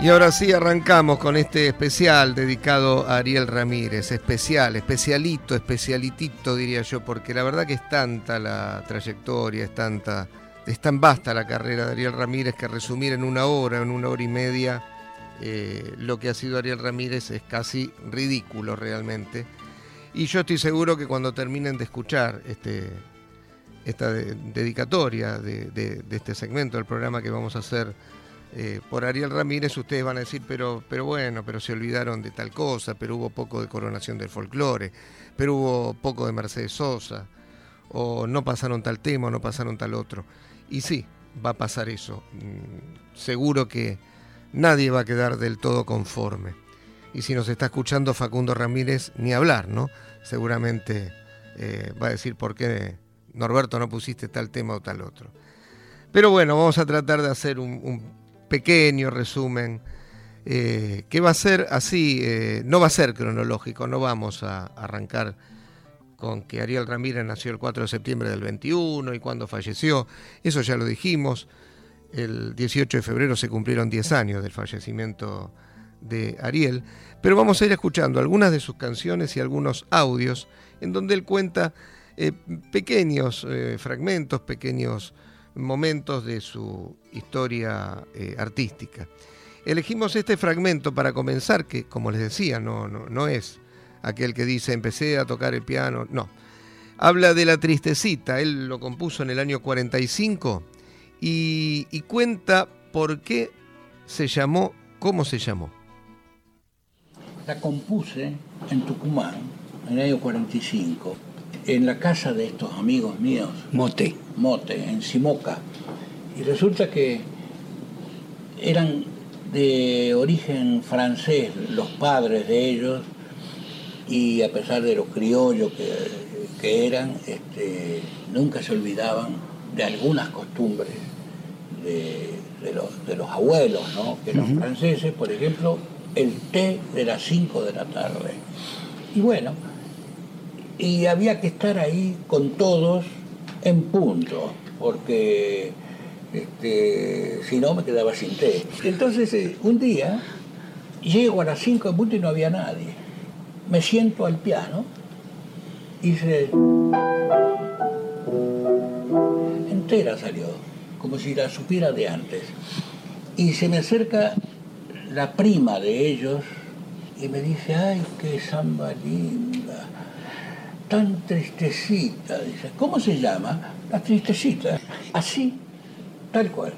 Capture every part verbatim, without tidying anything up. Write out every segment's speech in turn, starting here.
Y ahora sí arrancamos con este especial dedicado a Ariel Ramírez, especial, especialito, especialitito diría yo, porque la verdad que es tanta la trayectoria, es tanta, es tan vasta la carrera de Ariel Ramírez que resumir en una hora, en una hora y media, eh, lo que ha sido Ariel Ramírez es casi ridículo realmente. Y yo estoy seguro que cuando terminen de escuchar este, esta de, dedicatoria de, de, de este segmento del programa que vamos a hacer Eh, por Ariel Ramírez, ustedes van a decir, pero, pero bueno, pero se olvidaron de tal cosa, pero hubo poco de Coronación del Folclore, pero hubo poco de Mercedes Sosa, o no pasaron tal tema, o no pasaron tal otro. Y sí, va a pasar eso. Mm, seguro que nadie va a quedar del todo conforme. Y si nos está escuchando Facundo Ramírez, ni hablar, ¿no? Seguramente eh, va a decir por qué, Norberto, no pusiste tal tema o tal otro. Pero bueno, vamos a tratar de hacer un... un pequeño resumen, eh, que va a ser así, eh, no va a ser cronológico, no vamos a arrancar con que Ariel Ramírez nació el cuatro de septiembre del veintiuno y cuando falleció, eso ya lo dijimos, el dieciocho de febrero se cumplieron diez años del fallecimiento de Ariel, pero vamos a ir escuchando algunas de sus canciones y algunos audios en donde él cuenta eh, pequeños eh, fragmentos, pequeños momentos de su historia eh, artística. Elegimos este fragmento para comenzar, que como les decía, no, no, no es aquel que dice empecé a tocar el piano, no. Habla de La Tristecita, él lo compuso en el año cuarenta y cinco y, y cuenta por qué se llamó, cómo se llamó. La compuse en Tucumán, en el año cuarenta y cinco, en la casa de estos amigos míos. Mote. Mote, en Simoca. Y resulta que eran de origen francés los padres de ellos, y a pesar de los criollos que, que eran, este, nunca se olvidaban de algunas costumbres de, de, los, de los abuelos, ¿no? Que eran uh-huh. franceses, por ejemplo, el té de las cinco de la tarde. Y bueno, y había que estar ahí con todos en punto, porque este, si no me quedaba sin té. Entonces eh, un día llego a las cinco de punto y no había nadie. Me siento al piano y se... entera salió, como si la supiera de antes. Y se me acerca la prima de ellos y me dice, ay, qué samba linda, tan tristecita, dice. ¿Cómo se llama? La Tristecita. Así, tal cual.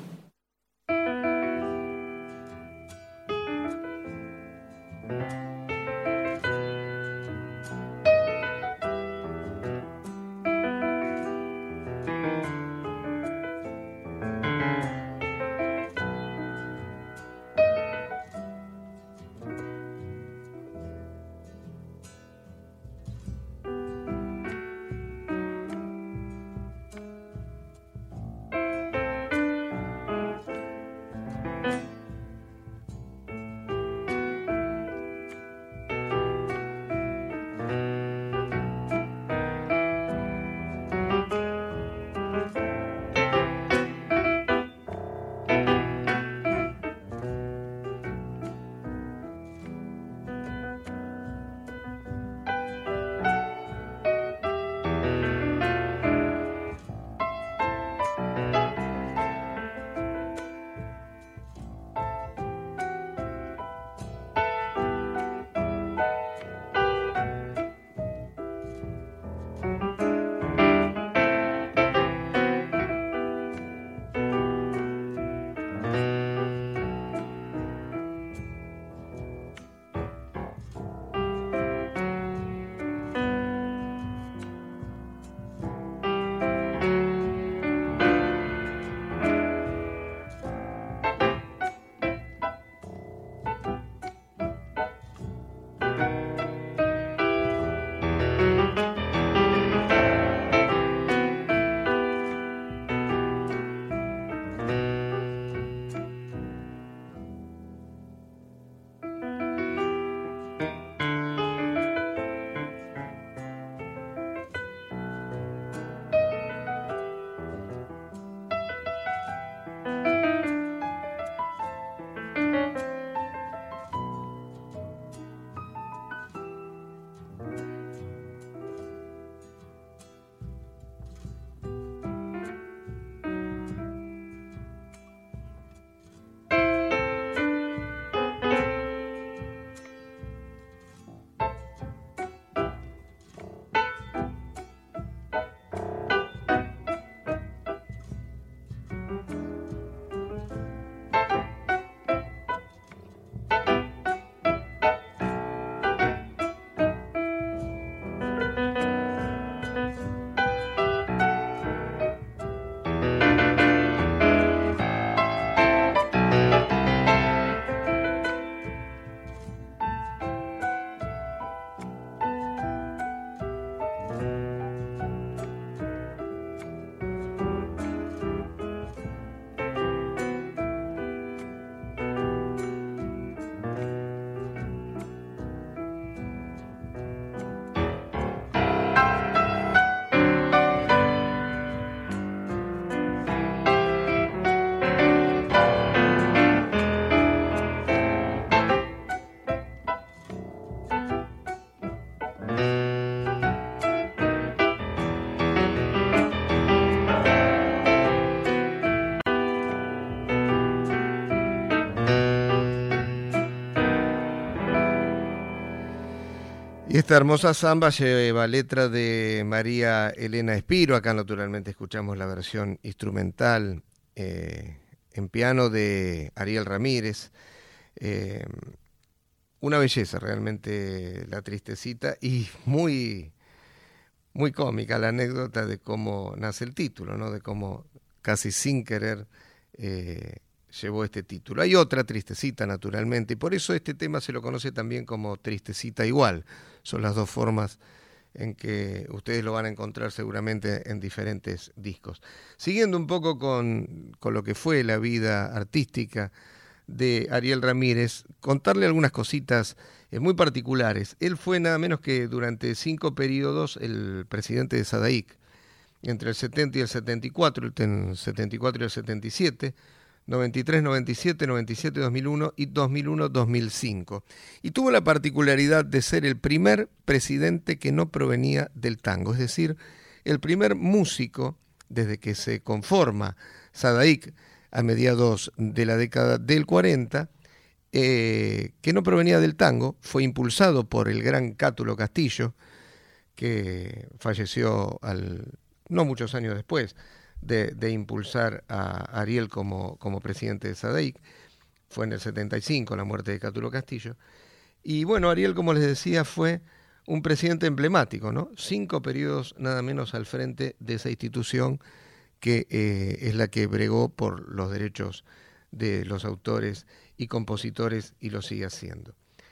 Y esta hermosa samba lleva letra de María Elena Espiro. Acá naturalmente escuchamos la versión instrumental eh, en piano de Ariel Ramírez. Eh, una belleza realmente la Tristecita, y muy, muy cómica la anécdota de cómo nace el título, ¿no? De cómo casi sin querer eh, llevó este título. Hay otra Tristecita naturalmente, y por eso este tema se lo conoce también como Tristecita Igual. Son las dos formas en que ustedes lo van a encontrar seguramente en diferentes discos. Siguiendo un poco con, con lo que fue la vida artística de Ariel Ramírez, contarle algunas cositas eh, muy particulares. Él fue nada menos que durante cinco periodos el presidente de SADAIC, entre el setenta y el setenta y cuatro, el setenta y cuatro y el setenta y siete, noventa y tres, noventa y siete, noventa y siete, dos mil uno y dos mil uno, dos mil cinco. Y tuvo la particularidad de ser el primer presidente que no provenía del tango, es decir, el primer músico desde que se conforma SADAIC a mediados de la década del cuarenta, eh, que no provenía del tango. Fue impulsado por el gran Cátulo Castillo, que falleció al, no muchos años después de, de impulsar a Ariel como, como presidente de SADAIC. Fue en el setenta y cinco la muerte de Cátulo Castillo. Y bueno, Ariel, como les decía, fue un presidente emblemático, ¿no? Cinco periodos nada menos al frente de esa institución que eh, es la que bregó por los derechos de los autores y compositores, y lo sigue haciendo.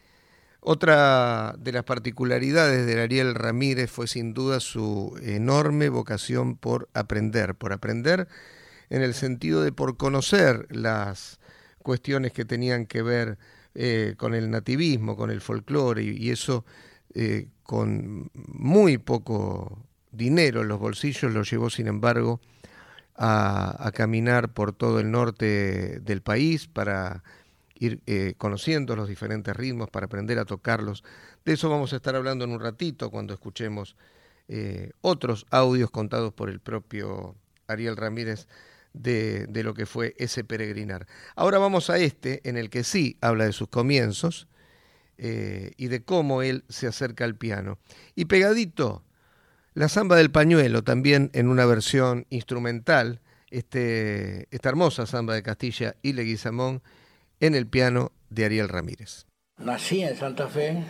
Otra de las particularidades de Ariel Ramírez fue sin duda su enorme vocación por aprender, por aprender en el sentido de por conocer las cuestiones que tenían que ver eh, con el nativismo, con el folclore, y, y eso eh, con muy poco dinero en los bolsillos lo llevó, sin embargo, A, a caminar por todo el norte del país para ir eh, conociendo los diferentes ritmos, para aprender a tocarlos. De eso vamos a estar hablando en un ratito cuando escuchemos eh, otros audios contados por el propio Ariel Ramírez de, de lo que fue ese peregrinar. Ahora vamos a este, en el que sí habla de sus comienzos eh, y de cómo él se acerca al piano. Y pegadito, la Samba del Pañuelo, también en una versión instrumental, este, esta hermosa Samba de Castilla y Leguizamón en el piano de Ariel Ramírez. Nací en Santa Fe,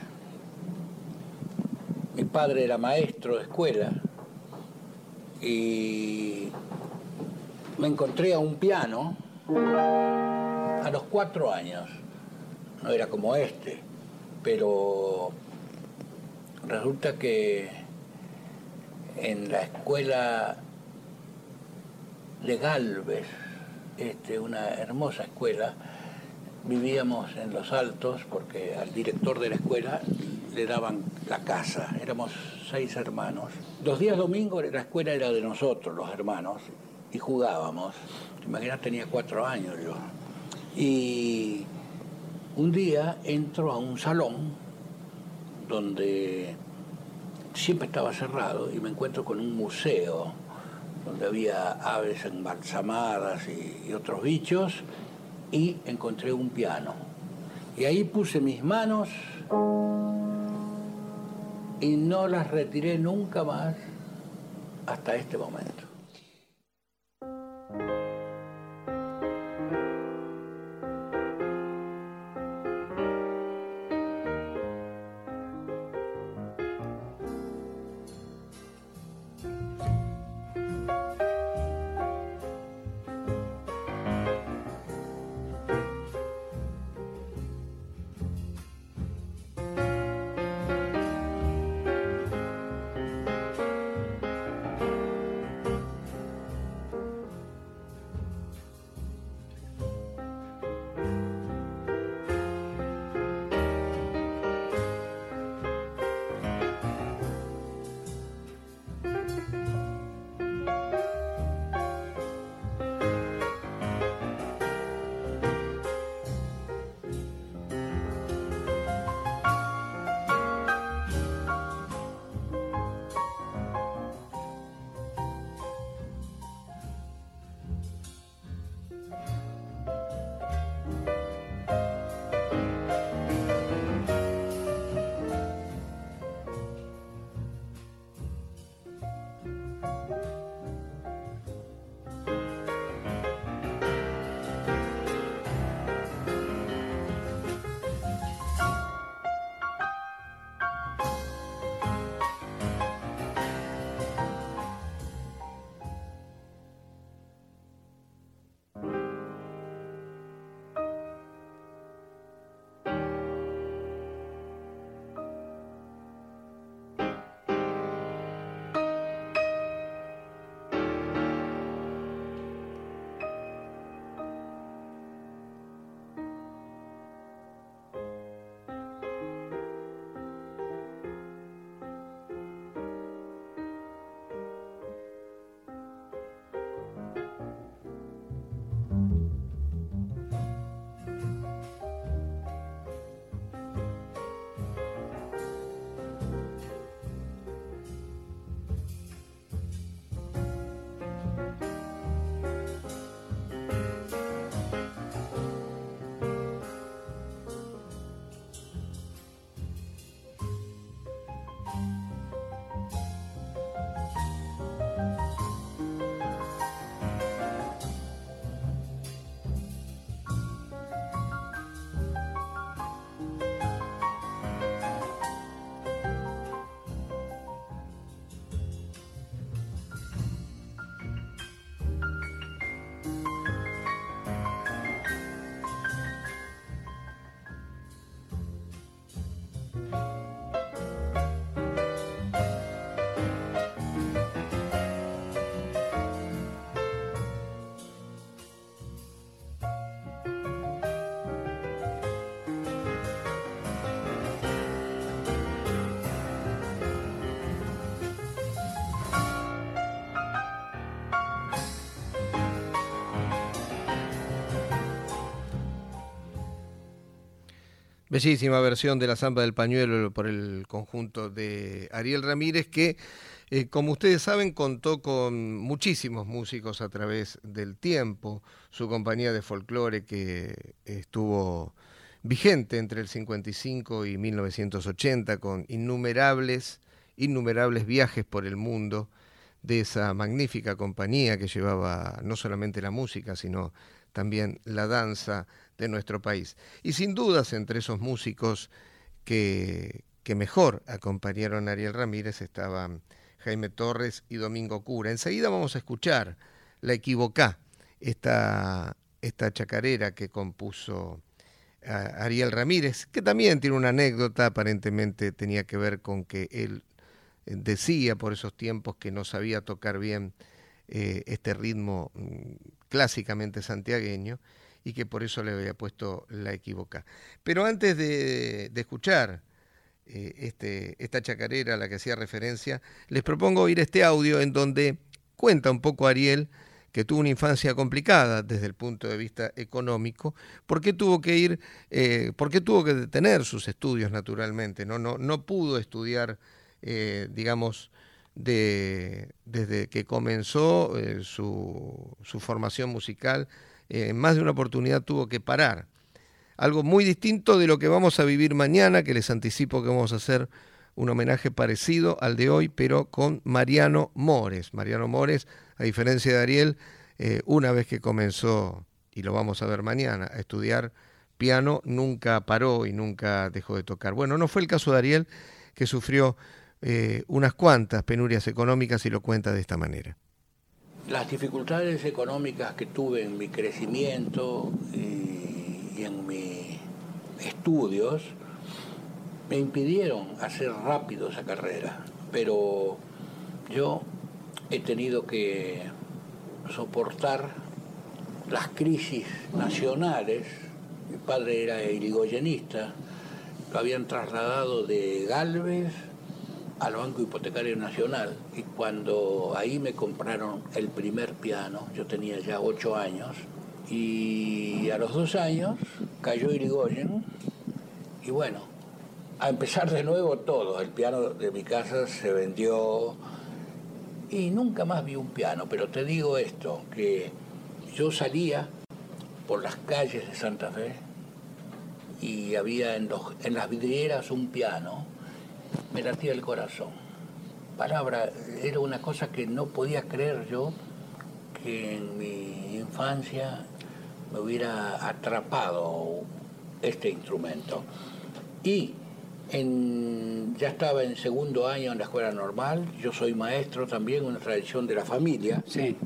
mi padre era maestro de escuela y me encontré a un piano a los cuatro años. No era como este, pero resulta que en la escuela de Galvez, este, una hermosa escuela, vivíamos en Los Altos porque al director de la escuela le daban la casa. Éramos seis hermanos. Los días domingos la escuela era de nosotros, los hermanos, y jugábamos. ¿Te imaginas? Tenía cuatro años yo. Y un día entro a un salón donde siempre estaba cerrado y me encuentro con un museo donde había aves embalsamadas y, y otros bichos, y encontré un piano. Y ahí puse mis manos y no las retiré nunca más hasta este momento. Bellísima versión de la Zamba del Pañuelo por el conjunto de Ariel Ramírez, que, eh, como ustedes saben, contó con muchísimos músicos a través del tiempo. Su compañía de folclore, que estuvo vigente entre el cincuenta y cinco y mil novecientos ochenta, con innumerables, innumerables viajes por el mundo de esa magnífica compañía que llevaba no solamente la música, sino también la danza de nuestro país. Y sin dudas, entre esos músicos que, que mejor acompañaron a Ariel Ramírez estaban Jaime Torres y Domingo Cura. Enseguida vamos a escuchar La Equivocá, esta, esta chacarera que compuso Ariel Ramírez, que también tiene una anécdota, aparentemente tenía que ver con que él decía por esos tiempos que no sabía tocar bien eh, este ritmo clásicamente santiagueño y que por eso le había puesto La Equivocá. Pero antes de, de escuchar eh, este, esta chacarera a la que hacía referencia, les propongo oír este audio en donde cuenta un poco Ariel que tuvo una infancia complicada desde el punto de vista económico, porque tuvo que ir, eh, porque tuvo que detener sus estudios naturalmente, no, no, no pudo estudiar, eh, digamos, de, desde que comenzó eh, su, su formación musical. Eh, en más de una oportunidad tuvo que parar. Algo muy distinto de lo que vamos a vivir mañana, que les anticipo que vamos a hacer un homenaje parecido al de hoy, pero con Mariano Mores. Mariano Mores, a diferencia de Ariel, eh, una vez que comenzó, y lo vamos a ver mañana, a estudiar piano, nunca paró y nunca dejó de tocar. Bueno, no fue el caso de Ariel, que sufrió eh, unas cuantas penurias económicas y lo cuenta de esta manera. Las dificultades económicas que tuve en mi crecimiento y, y en mis estudios me impidieron hacer rápido esa carrera, pero yo he tenido que soportar las crisis nacionales. Mi padre era irigoyenista, lo habían trasladado de Galvez al Banco Hipotecario Nacional, y cuando ahí me compraron el primer piano, yo tenía ya ocho años, y a los dos años cayó Irigoyen, y bueno, a empezar de nuevo todo. El piano de mi casa se vendió y nunca más vi un piano, pero te digo esto, que yo salía por las calles de Santa Fe y había en, los, en las vidrieras un piano, me latía el corazón. Palabra, era una cosa que no podía creer yo, que en mi infancia me hubiera atrapado este instrumento. Y en, ya estaba en segundo año en la escuela normal, yo soy maestro también, una tradición de la familia. Sí.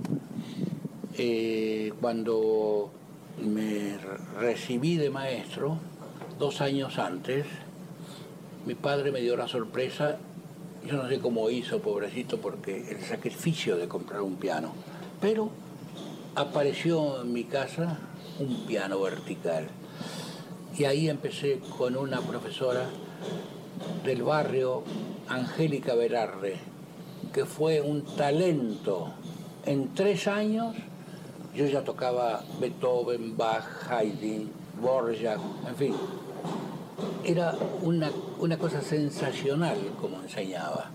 Eh, cuando me recibí de maestro, dos años antes, mi padre me dio la sorpresa, yo no sé cómo hizo, pobrecito, porque el sacrificio de comprar un piano, pero apareció en mi casa un piano vertical. Y ahí empecé con una profesora del barrio, Angélica Velarde, que fue un talento. En tres años yo ya tocaba Beethoven, Bach, Haydn, Borjak, en fin. Era una, una cosa sensacional como enseñaba.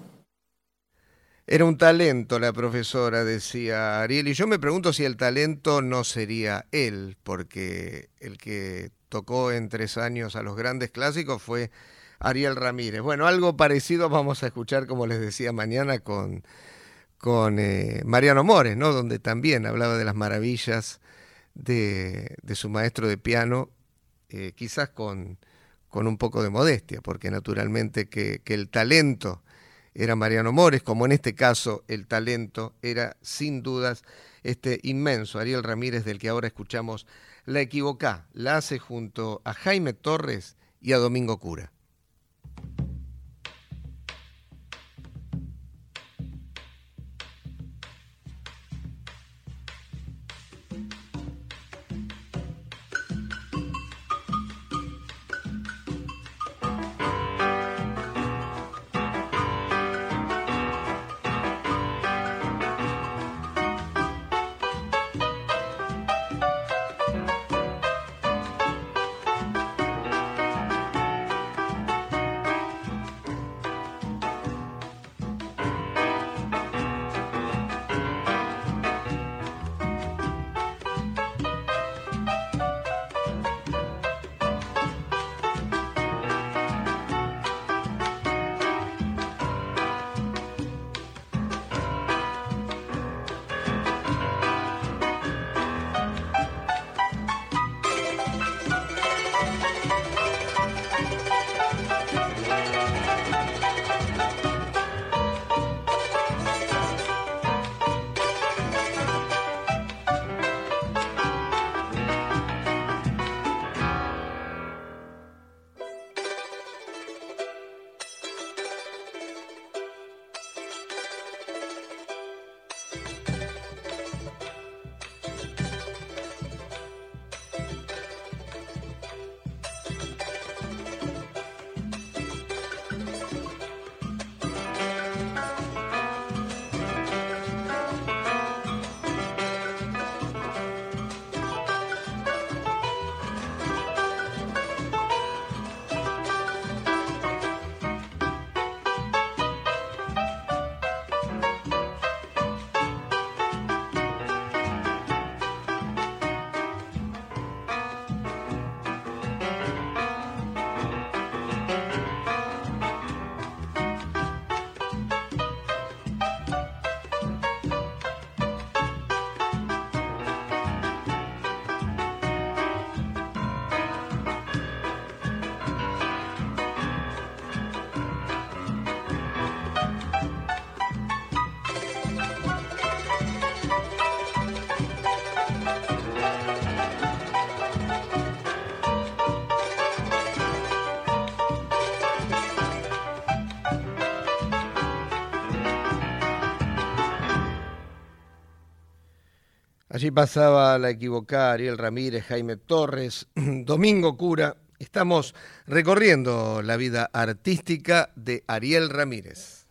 Era un talento la profesora, decía Ariel, y yo me pregunto si el talento no sería él, porque el que tocó en tres años a los grandes clásicos fue Ariel Ramírez. Bueno, algo parecido vamos a escuchar, como les decía, mañana con, con eh, Mariano Mores, ¿no? Donde también hablaba de las maravillas de, de su maestro de piano, eh, quizás con... con un poco de modestia, porque naturalmente que, que el talento era Mariano Mores, como en este caso el talento era sin dudas este inmenso Ariel Ramírez, del que ahora escuchamos La Equivocá. La hace junto a Jaime Torres y a Domingo Cura. Allí pasaba La Equivocada, Ariel Ramírez, Jaime Torres, Domingo Cura. Estamos recorriendo la vida artística de Ariel Ramírez.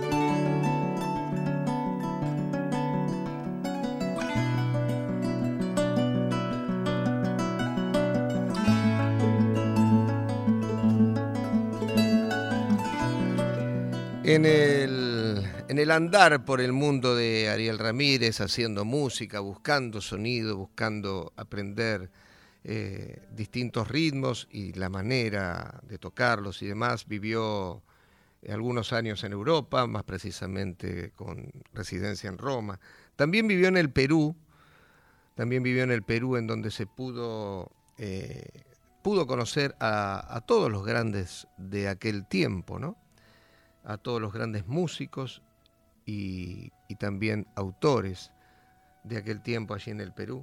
En el, en el andar por el mundo de Ariel Ramírez, haciendo música, buscando sonido, buscando aprender eh, distintos ritmos y la manera de tocarlos y demás, vivió algunos años en Europa, más precisamente con residencia en Roma. También vivió en el Perú, también vivió en el Perú, en donde se pudo, eh, pudo conocer a, a todos los grandes de aquel tiempo, ¿no? A todos los grandes músicos y, y también autores de aquel tiempo allí en el Perú.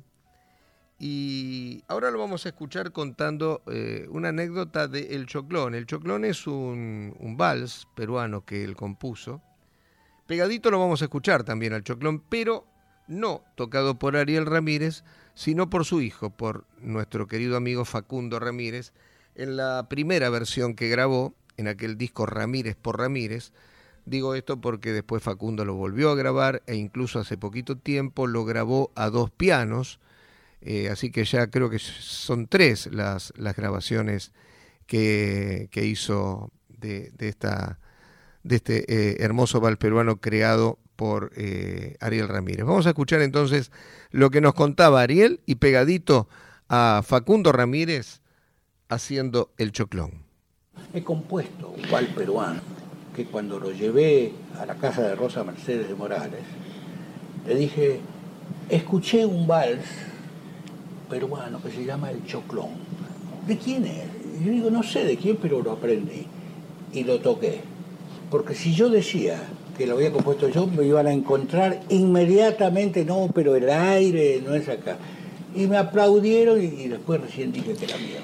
Y ahora lo vamos a escuchar contando eh, una anécdota de El Choclón. El Choclón es un, un vals peruano que él compuso. Pegadito lo vamos a escuchar también al Choclón, pero no tocado por Ariel Ramírez, sino por su hijo, por nuestro querido amigo Facundo Ramírez, en la primera versión que grabó, en aquel disco Ramírez por Ramírez. Digo esto porque después Facundo lo volvió a grabar e incluso hace poquito tiempo lo grabó a dos pianos, eh, así que ya creo que son tres las, las grabaciones que, que hizo de, de, esta, de este eh, hermoso vals peruano creado por eh, Ariel Ramírez. Vamos a escuchar entonces lo que nos contaba Ariel y pegadito a Facundo Ramírez haciendo El Choclón. He compuesto un vals peruano que cuando lo llevé a la casa de Rosa Mercedes de Morales, le dije, escuché un vals peruano que se llama El Choclón. ¿De quién es? Y yo digo, no sé de quién, pero lo aprendí y lo toqué. Porque si yo decía que lo había compuesto yo, me iban a encontrar inmediatamente, no, pero el aire no es acá. Y me aplaudieron y, y después recién dije que era mío.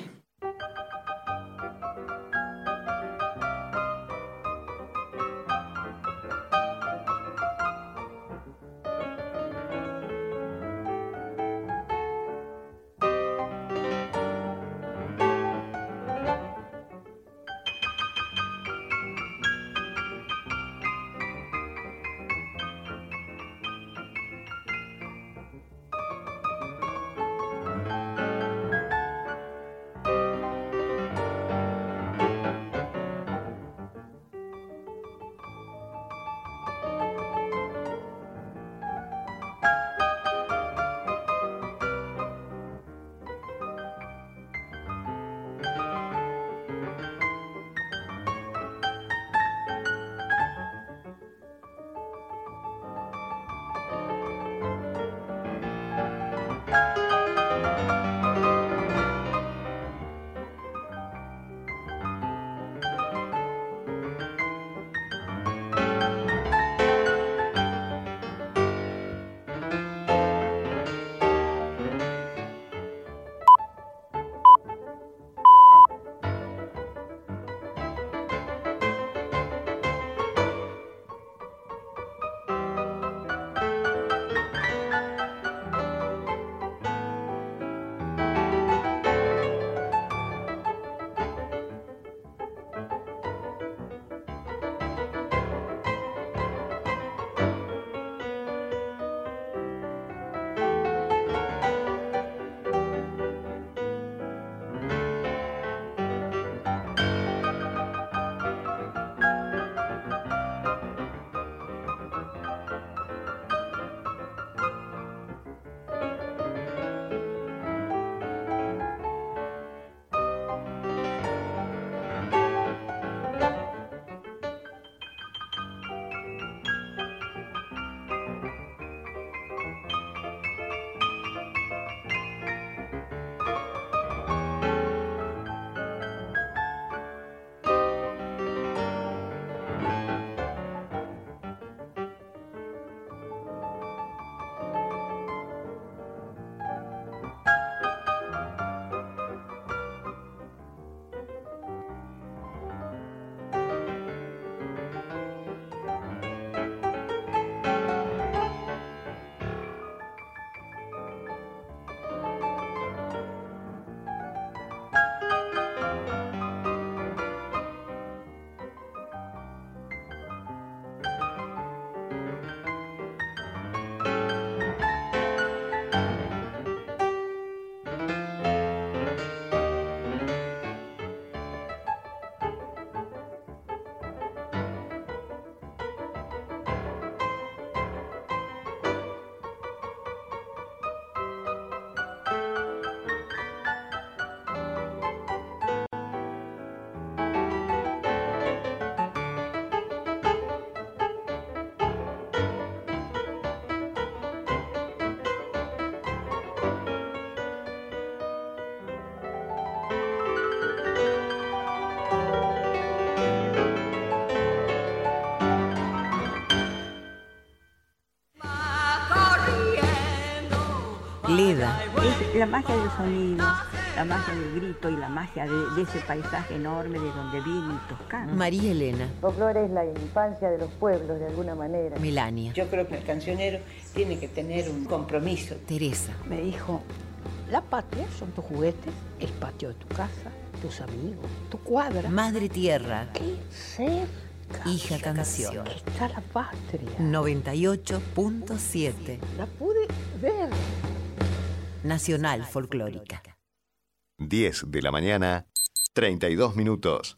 Arboleda. Es la magia del sonido, la magia del grito y la magia de, de ese paisaje enorme de donde viene Toscana. María Elena. Folclore es la infancia de los pueblos, de alguna manera. Melania. Yo creo que el cancionero tiene que tener un compromiso. Teresa. Me dijo, la patria son tus juguetes, el patio de tu casa, tus amigos, tu cuadra. Madre Tierra. ¿Qué cerca? Hija Canción. Está la patria. noventa y ocho punto siete. La pude ver. Nacional Folclórica. diez de la mañana, treinta y dos minutos.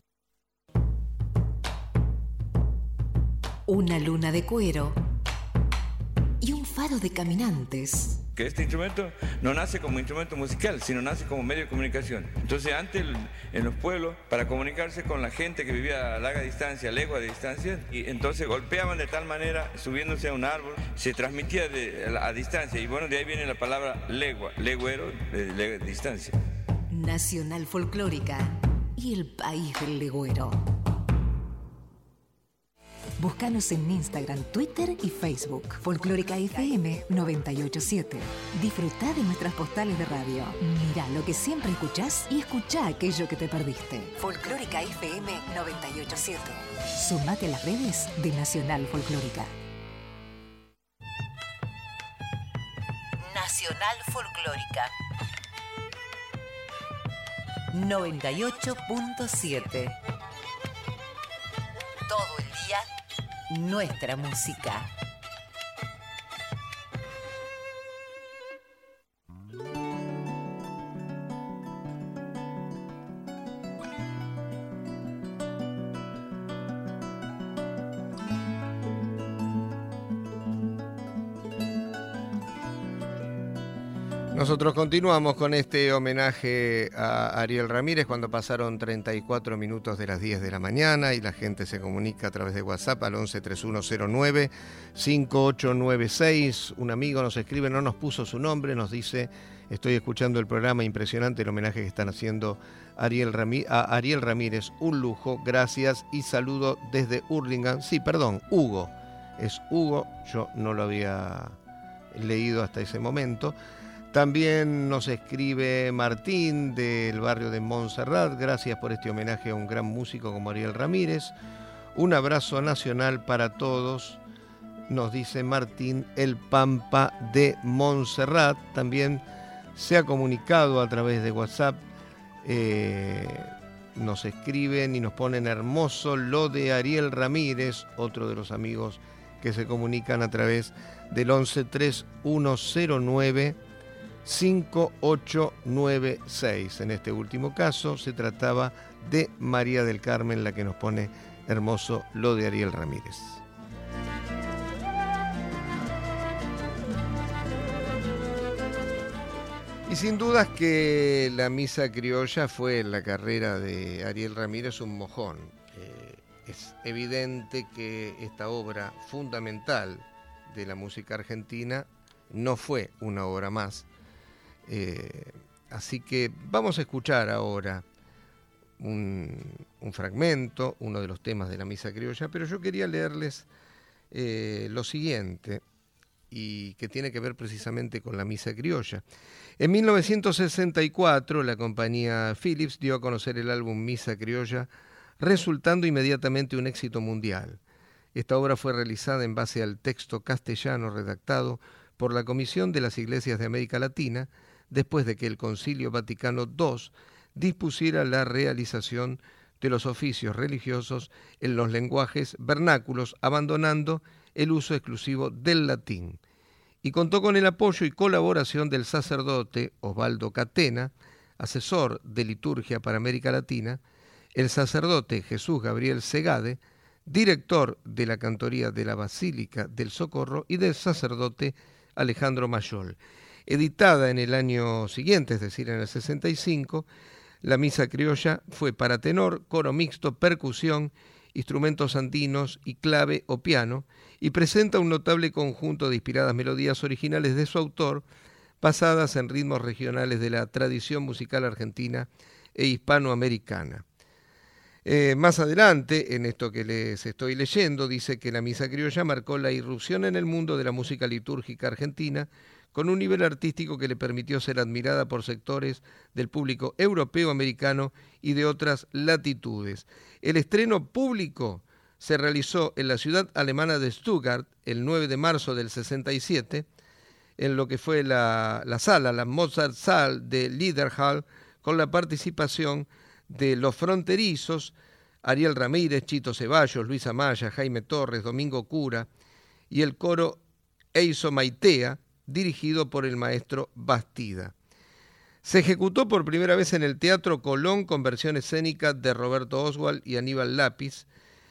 Una luna de cuero y un faro de caminantes. Que este instrumento no nace como instrumento musical, sino nace como medio de comunicación. Entonces antes en los pueblos, para comunicarse con la gente que vivía a larga distancia, legua de distancia, y entonces golpeaban de tal manera, subiéndose a un árbol, se transmitía de, a, a distancia, y bueno, de ahí viene la palabra legua, legüero, de, de, de distancia. Nacional Folclórica y el país del legüero. Búscanos en Instagram, Twitter y Facebook. Folclórica F M noventa y ocho punto siete. Disfrutá de nuestras postales de radio. Mirá lo que siempre escuchás y escuchá aquello que te perdiste. Folclórica F M noventa y ocho punto siete. Sumate a las redes de Nacional Folclórica. Nacional Folclórica. noventa y ocho punto siete. Todo el día, nuestra música. Nosotros continuamos con este homenaje a Ariel Ramírez cuando pasaron treinta y cuatro minutos de las diez de la mañana y la gente se comunica a través de WhatsApp al once treinta y uno cero nueve cincuenta y ocho noventa y seis. Un amigo nos escribe, no nos puso su nombre, nos dice: estoy escuchando el programa, impresionante el homenaje que están haciendo a Ariel, Ramí- a Ariel Ramírez, un lujo, gracias y saludo desde Hurlingham. Sí, perdón, Hugo, es Hugo, yo no lo había leído hasta ese momento. También nos escribe Martín del barrio de Montserrat, gracias por este homenaje a un gran músico como Ariel Ramírez. Un abrazo nacional para todos, nos dice Martín el Pampa de Montserrat. También se ha comunicado a través de WhatsApp, eh, nos escriben y nos ponen hermoso lo de Ariel Ramírez, otro de los amigos que se comunican a través del once treinta y uno cero nueve cincuenta y ocho noventa y seis. En este último caso se trataba de María del Carmen, la que nos pone hermoso lo de Ariel Ramírez. Y sin dudas que la misa criolla fue en la carrera de Ariel Ramírez un mojón. Eh, es evidente que esta obra fundamental de la música argentina no fue una obra más. Eh, así que vamos a escuchar ahora un, un fragmento, uno de los temas de la misa criolla, pero yo quería leerles eh, lo siguiente, y que tiene que ver precisamente con la misa criolla. En mil novecientos sesenta y cuatro la compañía Philips dio a conocer el álbum Misa Criolla, resultando inmediatamente un éxito mundial. Esta obra fue realizada en base al texto castellano redactado por la Comisión de las Iglesias de América Latina, después de que el Concilio Vaticano segundo dispusiera la realización de los oficios religiosos en los lenguajes vernáculos, abandonando el uso exclusivo del latín. Y contó con el apoyo y colaboración del sacerdote Osvaldo Catena, asesor de liturgia para América Latina, el sacerdote Jesús Gabriel Segade, director de la cantoría de la Basílica del Socorro, y del sacerdote Alejandro Mayol. Editada en el año siguiente, es decir, en el sesenta y cinco, la misa criolla fue para tenor, coro mixto, percusión, instrumentos andinos y clave o piano, y presenta un notable conjunto de inspiradas melodías originales de su autor, basadas en ritmos regionales de la tradición musical argentina e hispanoamericana. Eh, más adelante, en esto que les estoy leyendo, dice que la misa criolla marcó la irrupción en el mundo de la música litúrgica argentina, con un nivel artístico que le permitió ser admirada por sectores del público europeo, americano y de otras latitudes. El estreno público se realizó en la ciudad alemana de Stuttgart el nueve de marzo del sesenta y siete, en lo que fue la, la sala, la Mozart Saal de Liederhall, con la participación de Los Fronterizos, Ariel Ramírez, Chito Ceballos, Luis Amaya, Jaime Torres, Domingo Cura y el coro Eizo Maitea, dirigido por el maestro Bastida. Se ejecutó por primera vez en el Teatro Colón con versión escénica de Roberto Oswald y Aníbal Lápiz,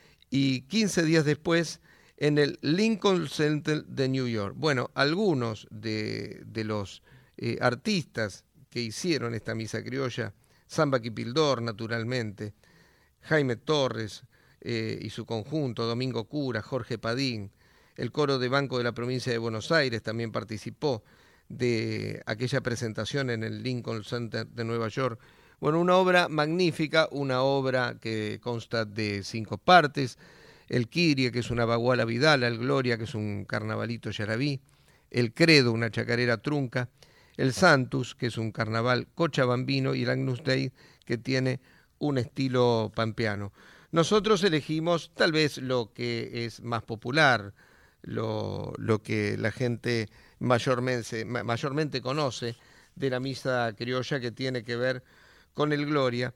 y quince días después en el Lincoln Center de New York. Bueno, algunos de, de los eh, artistas que hicieron esta misa criolla, Samba Kipildor, naturalmente, Jaime Torres eh, y su conjunto, Domingo Cura, Jorge Padín, el coro de Banco de la Provincia de Buenos Aires también participó de aquella presentación en el Lincoln Center de Nueva York. Bueno, una obra magnífica, una obra que consta de cinco partes: el Kyrie, que es una baguala vidala; el Gloria, que es un carnavalito yarabí; el Credo, una chacarera trunca; el Santus, que es un carnaval cochabambino; y el Agnus Dei, que tiene un estilo pampeano. Nosotros elegimos tal vez lo que es más popular, lo, lo que la gente mayormente, mayormente conoce de la misa criolla, que tiene que ver con el Gloria.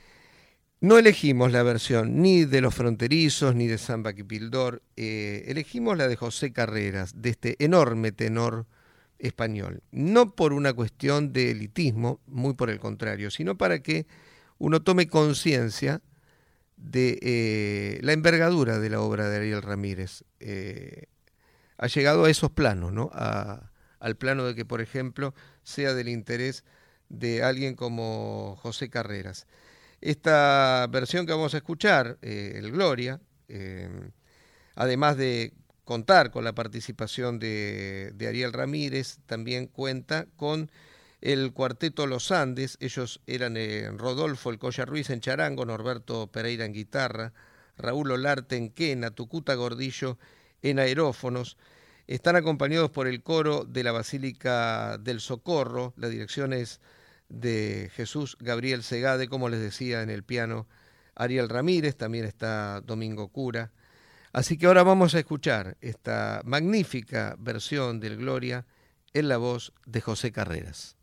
No elegimos la versión ni de Los Fronterizos ni de Samba Kipildor, eh, elegimos la de José Carreras, de este enorme tenor español. No por una cuestión de elitismo, muy por el contrario, sino para que uno tome conciencia de eh, la envergadura de la obra de Ariel Ramírez. Eh, ha llegado a esos planos, ¿no? A, al plano de que, por ejemplo, sea del interés de alguien como José Carreras. Esta versión que vamos a escuchar, eh, el Gloria, eh, además de contar con la participación de, de Ariel Ramírez, también cuenta con el cuarteto Los Andes. Ellos eran eh, Rodolfo El Colla Ruiz en charango, Norberto Pereira en guitarra, Raúl Olarte en quena, Tucuta Gordillo en aerófonos. Están acompañados por el coro de la Basílica del Socorro. La dirección es de Jesús Gabriel Segade, como les decía, en el piano Ariel Ramírez, también está Domingo Cura. Así que ahora vamos a escuchar esta magnífica versión del Gloria en la voz de José Carreras.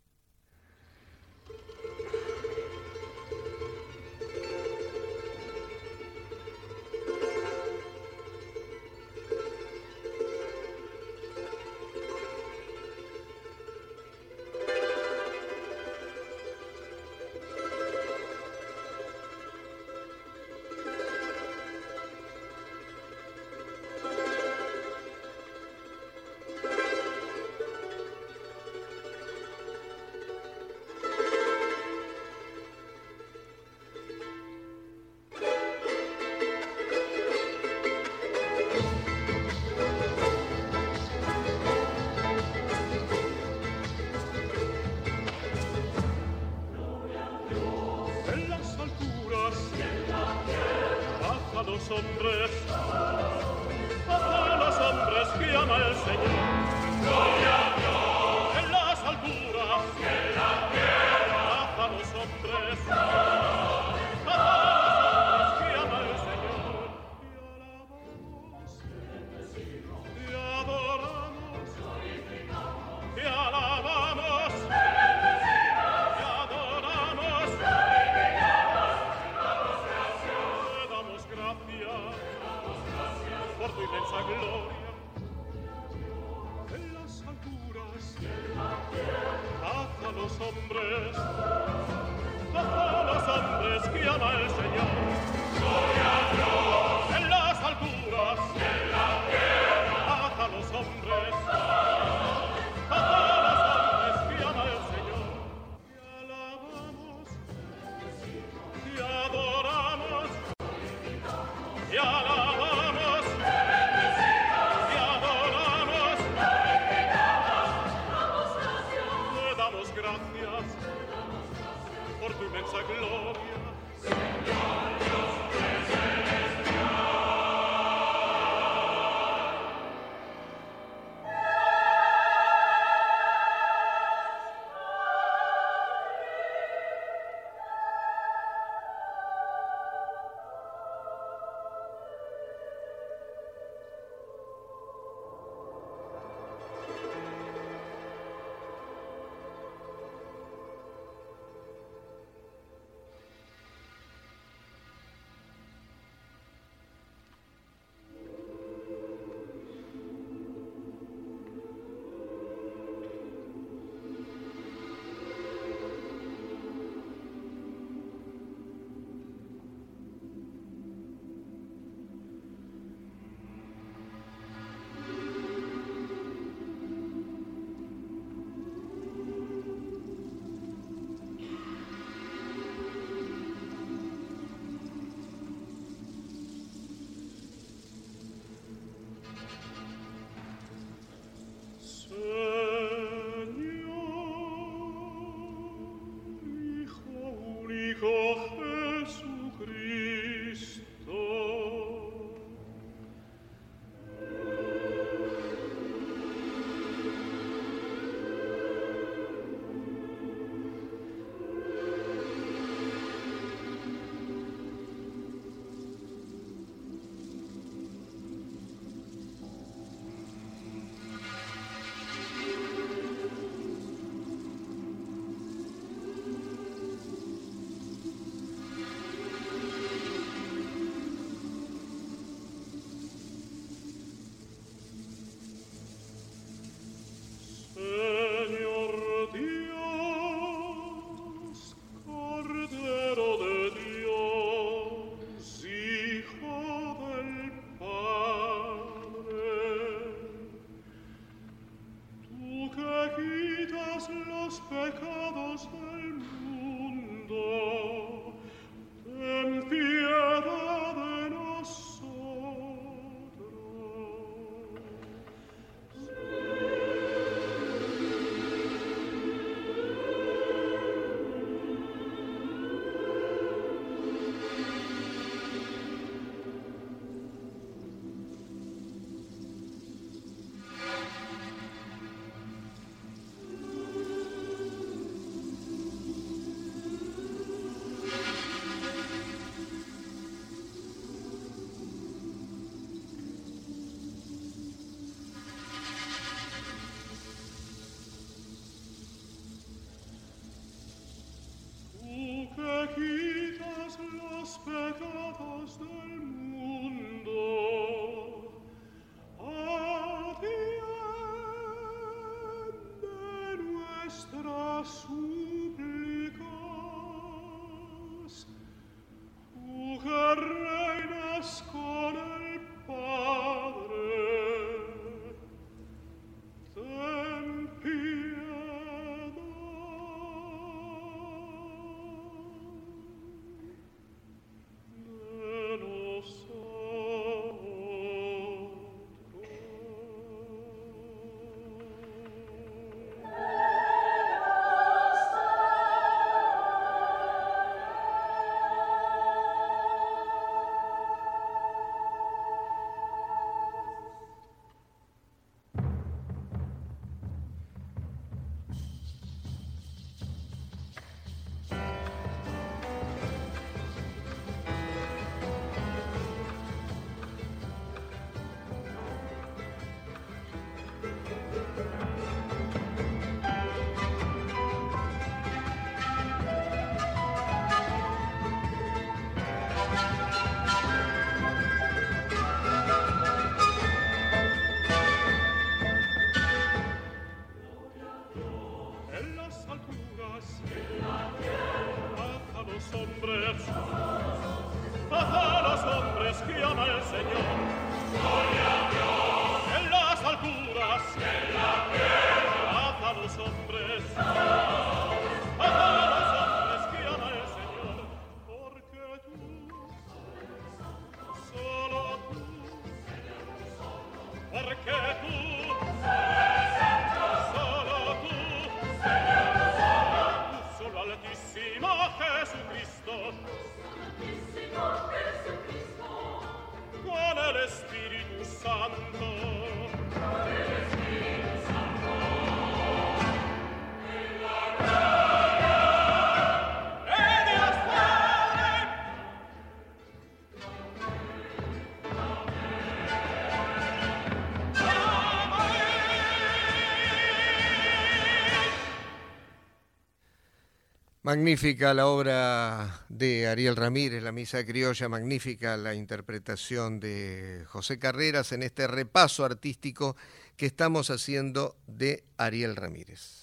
Magnífica la obra de Ariel Ramírez, la Misa Criolla, magnífica la interpretación de José Carreras en este repaso artístico que estamos haciendo de Ariel Ramírez.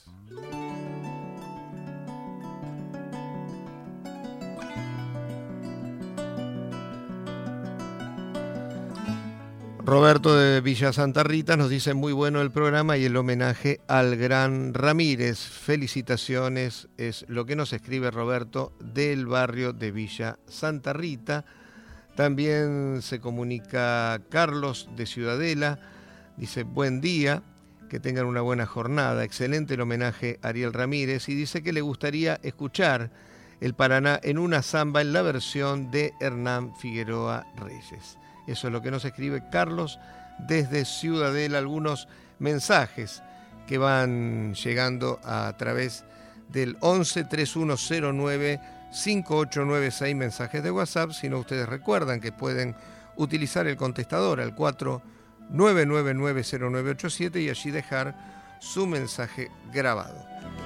Roberto de Villa Santa Rita nos dice muy bueno el programa y el homenaje al gran Ramírez. Felicitaciones, es lo que nos escribe Roberto del barrio de Villa Santa Rita. También se comunica Carlos de Ciudadela, dice buen día, que tengan una buena jornada, excelente el homenaje a Ariel Ramírez y dice que le gustaría escuchar el Paraná en una samba en la versión de Hernán Figueroa Reyes. Eso es lo que nos escribe Carlos desde Ciudadela, algunos mensajes que van llegando a través del once, treinta y uno cero nueve, cincuenta y ocho noventa y seis mensajes de WhatsApp. Si no, ustedes recuerdan que pueden utilizar el contestador al cuatro nueve nueve nueve cero nueve ocho siete y allí dejar su mensaje grabado.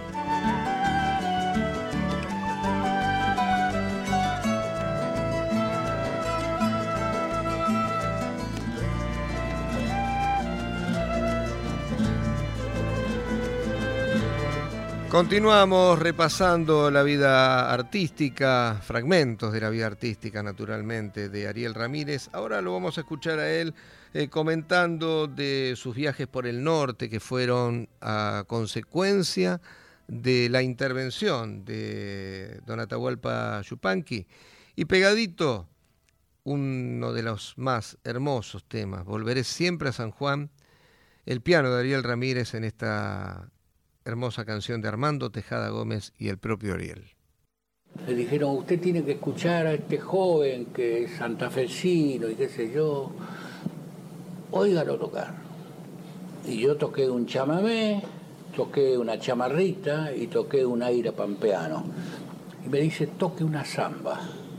Continuamos repasando la vida artística, fragmentos de la vida artística naturalmente de Ariel Ramírez. Ahora lo vamos a escuchar a él eh, comentando de sus viajes por el norte que fueron a consecuencia de la intervención de don Atahualpa Yupanqui. Y pegadito, uno de los más hermosos temas, Volveré siempre a San Juan, el piano de Ariel Ramírez en esta hermosa canción de Armando Tejada Gómez y el propio Ariel. Le dijeron, usted tiene que escuchar a este joven que es santafesino y qué sé yo, óigalo tocar. Y yo toqué un chamamé, toqué una chamarrita y toqué un aire pampeano. Y me dice, toque una samba.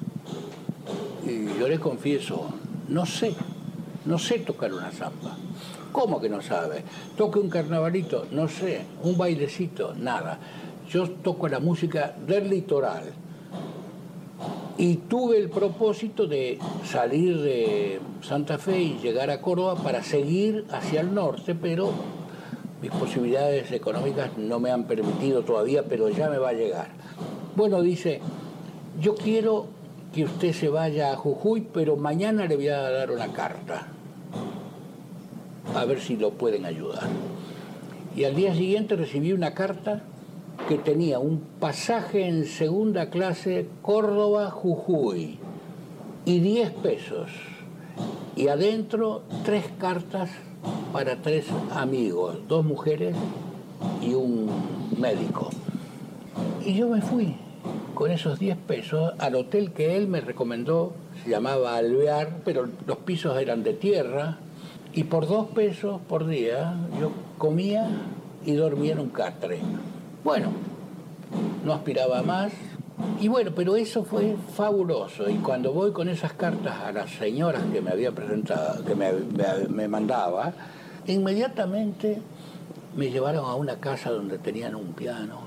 Y yo le confieso, no sé, no sé tocar una samba. ¿Cómo que no sabe? Toque un carnavalito, no sé, un bailecito, nada. Yo toco la música del litoral. Y tuve el propósito de salir de Santa Fe y llegar a Córdoba para seguir hacia el norte, pero mis posibilidades económicas no me han permitido todavía, pero ya me va a llegar. Bueno, dice, yo quiero que usted se vaya a Jujuy, pero mañana le voy a dar una carta, a ver si lo pueden ayudar. Y al día siguiente recibí una carta que tenía un pasaje en segunda clase Córdoba-Jujuy y diez pesos. Y adentro tres cartas para tres amigos, dos mujeres y un médico. Y yo me fui con esos diez pesos al hotel que él me recomendó, se llamaba Alvear, pero los pisos eran de tierra, y por dos pesos por día yo comía y dormía en un catre. Bueno, no aspiraba más, y bueno, pero eso fue fabuloso. Y cuando voy con esas cartas a las señoras que me había presentado, que me, me, me mandaba, inmediatamente me llevaron a una casa donde tenían un piano.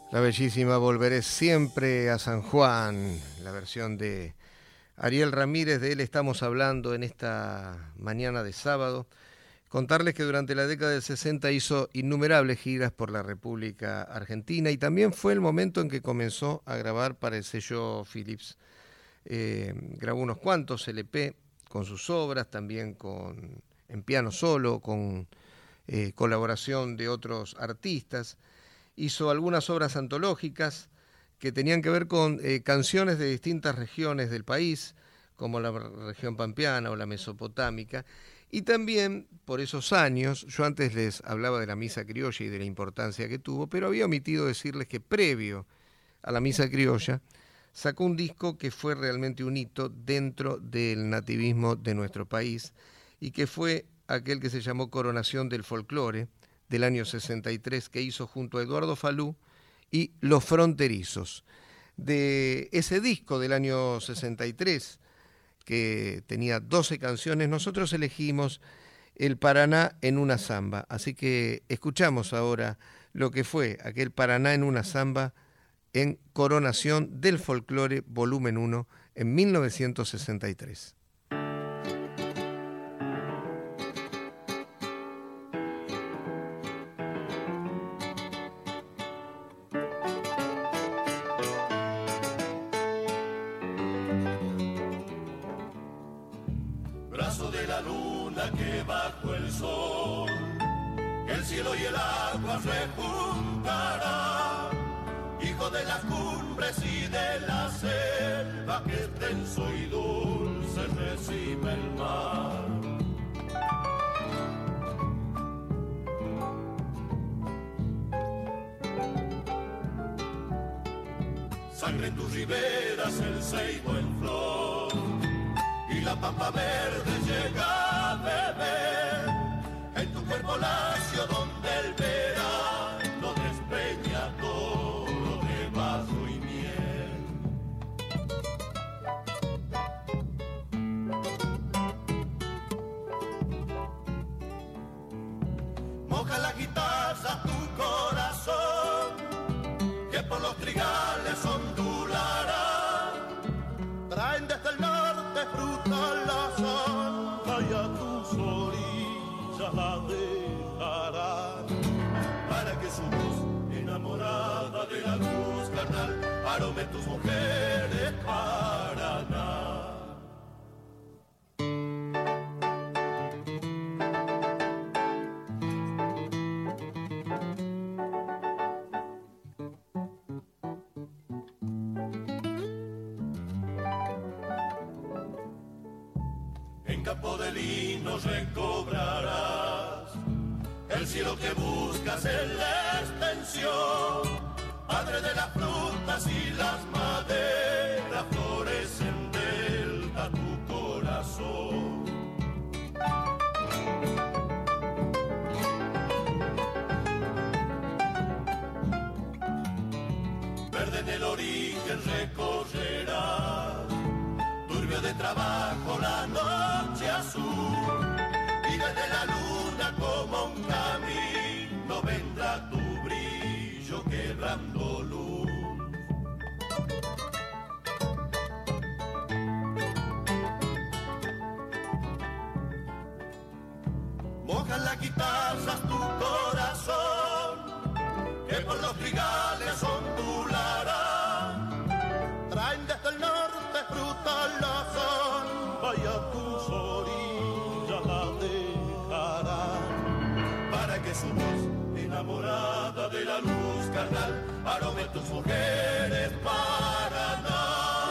La bellísima Volveré siempre a San Juan, la versión de Ariel Ramírez, de él estamos hablando en esta mañana de sábado. Contarles que durante la década del sesenta hizo innumerables giras por la República Argentina y también fue el momento en que comenzó a grabar para el sello Philips. Eh, grabó unos cuantos L P con sus obras, también con, en piano solo, con eh, colaboración de otros artistas. Hizo algunas obras antológicas que tenían que ver con eh, canciones de distintas regiones del país, como la región pampeana o la mesopotámica, y también por esos años, yo antes les hablaba de la misa criolla y de la importancia que tuvo, pero había omitido decirles que previo a la misa criolla sacó un disco que fue realmente un hito dentro del nativismo de nuestro país y que fue aquel que se llamó Coronación del Folclore, del año sesenta y tres, que hizo junto a Eduardo Falú y Los Fronterizos. De ese disco del año sesenta y tres, que tenía doce canciones, nosotros elegimos El Paraná en una samba. Así que escuchamos ahora lo que fue aquel Paraná en una samba en Coronación del Folclore, volumen uno, en mil novecientos sesenta y tres. Que bajo el sol el cielo y el agua rejuntará, hijo de las cumbres y de la selva, que denso y dulce recibe el mar. Sangre en tus riberas, el ceibo en flor, y la pampa verde llega a beber en tu cuerpo lacio, donde el verano despeña todo de vaso y miel. Moja la guitarra tu corazón, que por los trigales ondulará. Traen desde el norte fruta la santa y a tus orillas la dejarán, para que su voz enamorada de la luz carnal arome tus mujeres Paraná. En campo de lino recobrarás el cielo que buscas en la extensión. Padre de las frutas y las maderas, florecen delta tu corazón. Verde en el origen recorrerás, turbio de trabajo la noche azul, y desde la luna como un camino vendrá tu brillo quebrando luz. Mojan las guitarras tu corazón, que por los trigales ondulará. Traen desde el norte fruta la samba y a tus orillas la dejarán, para que su voz enamorada de la luz carnal arome tus mujeres Paraná.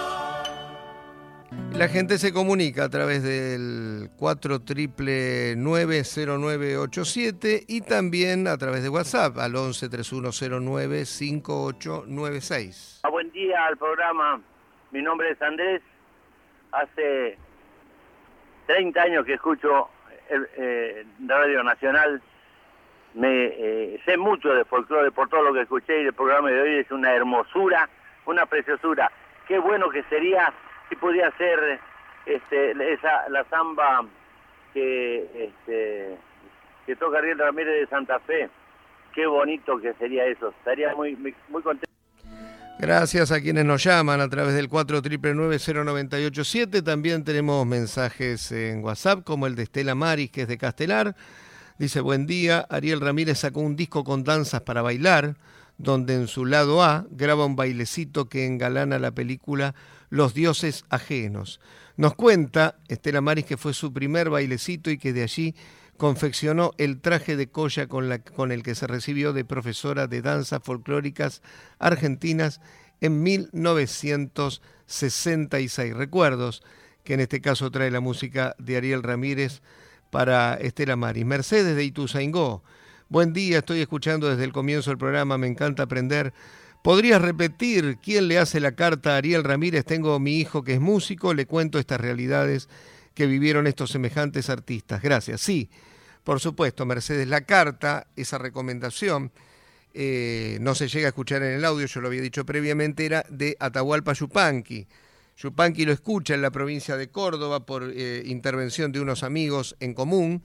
La gente se comunica a través del cuatro nueve nueve cero nueve ocho siete y también a través de WhatsApp al once treinta y uno cero nueve cinco ocho nueve seis. Buen día al programa. Mi nombre es Andrés. Hace treinta años que escucho el, eh, Radio Nacional. Me eh, sé mucho de folclore por todo lo que escuché, y el programa de hoy es una hermosura, una preciosura. Qué bueno que sería si podía ser este, esa la samba que este, que toca Ariel Ramírez de Santa Fe. Qué bonito que sería eso. Estaría muy muy, muy contento. Gracias a quienes nos llaman a través del cuatro nueve nueve cero nueve ocho siete. También tenemos mensajes en WhatsApp, como el de Estela Maris, que es de Castelar. Dice, buen día, Ariel Ramírez sacó un disco con danzas para bailar, donde en su lado A graba un bailecito que engalana la película Los dioses ajenos. Nos cuenta Estela Maris que fue su primer bailecito y que de allí confeccionó el traje de colla con, la, con el que se recibió de profesora de danzas folclóricas argentinas en mil novecientos sesenta y seis. Recuerdos que en este caso trae la música de Ariel Ramírez para Estela Maris. Mercedes de Ituzaingó. Buen día, estoy escuchando desde el comienzo del programa, me encanta aprender. ¿Podrías repetir quién le hace la carta a Ariel Ramírez? Tengo a mi hijo que es músico, le cuento estas realidades que vivieron estos semejantes artistas. Gracias. Sí, por supuesto, Mercedes, la carta, esa recomendación, eh, no se llega a escuchar en el audio, yo lo había dicho previamente, era de Atahualpa Yupanqui. Yupanqui lo escucha en la provincia de Córdoba por eh, intervención de unos amigos en común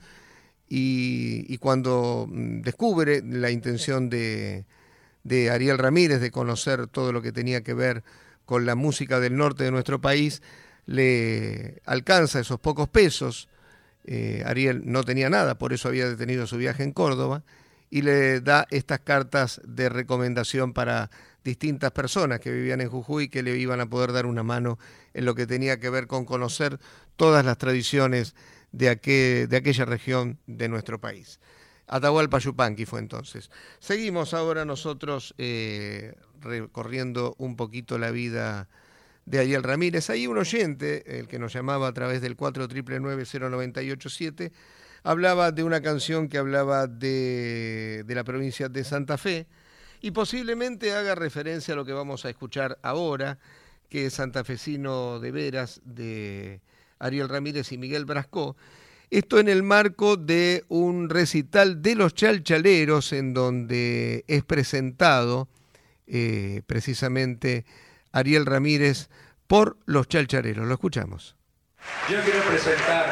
y, y cuando descubre la intención de, de Ariel Ramírez de conocer todo lo que tenía que ver con la música del norte de nuestro país, le alcanza esos pocos pesos. eh, Ariel no tenía nada, por eso había detenido su viaje en Córdoba, y le da estas cartas de recomendación para distintas personas que vivían en Jujuy que le iban a poder dar una mano en lo que tenía que ver con conocer todas las tradiciones de, aquel, de aquella región de nuestro país. Atahualpa Yupanqui fue entonces. Seguimos ahora nosotros eh, recorriendo un poquito la vida de Ariel Ramírez. Ahí un oyente, el que nos llamaba a través del cuatro nueve nueve cero nueve ocho siete, hablaba de una canción que hablaba de, de la provincia de Santa Fe y posiblemente haga referencia a lo que vamos a escuchar ahora, que es Santafesino de Veras, de Ariel Ramírez y Miguel Brascó. Esto en el marco de un recital de los Chalchaleros en donde es presentado eh, precisamente Ariel Ramírez por los Chalchaleros. Lo escuchamos. Yo quiero presentar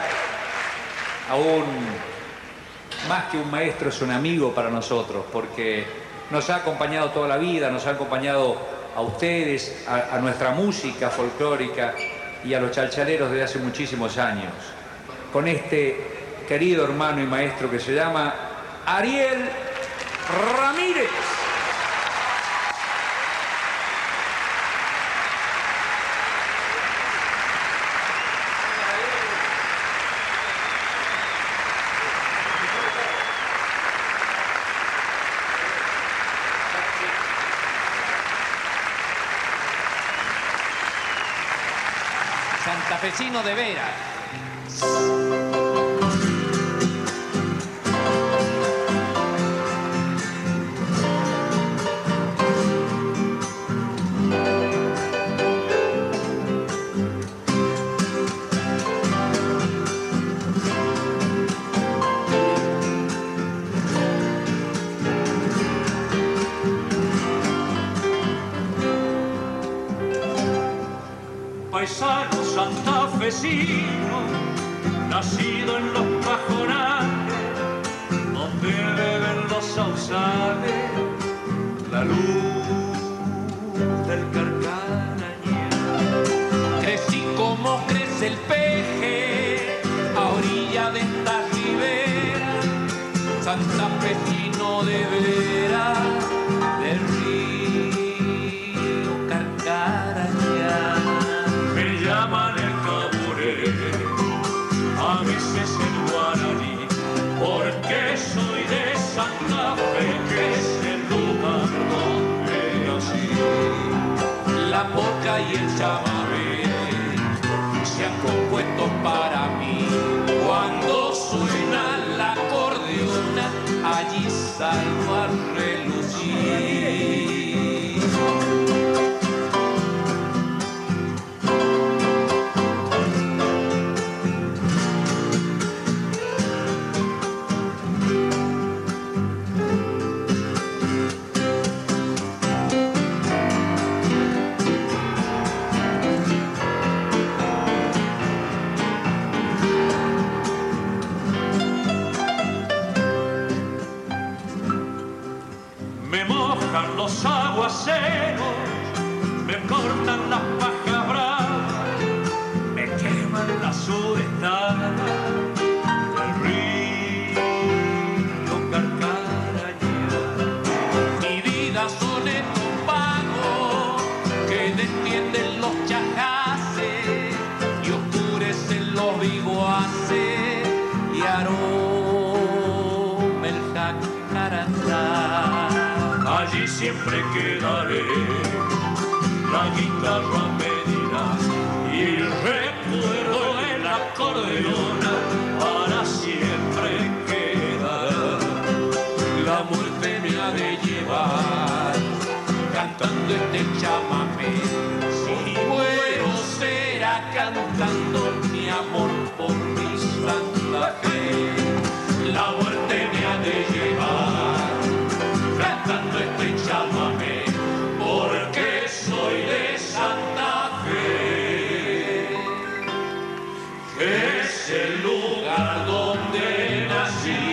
a un, más que un maestro, es un amigo para nosotros, porque nos ha acompañado toda la vida, nos ha acompañado a ustedes, a, a nuestra música folclórica y a los Chalchaleros desde hace muchísimos años. Con este querido hermano y maestro que se llama Ariel Ramírez. Santafesino de Veras. Paisano santafesino, nacido en los pajonales, donde beben los sausales la luz del carcarañal. Crecí como crece el peje a orilla de esta ribera, santafesino de veras, del río Carcarañal. Me llaman el caburé, a veces el guaraní, porque soy de Santa Fe, que es el lugar donde nací. La polca y el chamamé se han compuesto para mí. Cuando suena la acordeona, allí salgo a relucir. Los aguaceros me cortan las pajas bravas, me queman la sudestada, el río carcaraña. Mi vida son estos pagos que destienden los chajaces y oscurecen los viguaces y aroma el jacarandá. Allí siempre quedaré, la guitarra me dirá y el recuerdo en la acordeona para siempre quedará. La muerte me ha de llevar cantando este chamamé. Si muero será cantando mi amor por mi Santa Fe. La muerte me ha de llevar cantando este chamamé, porque soy de Santa Fe, que es el lugar donde nací.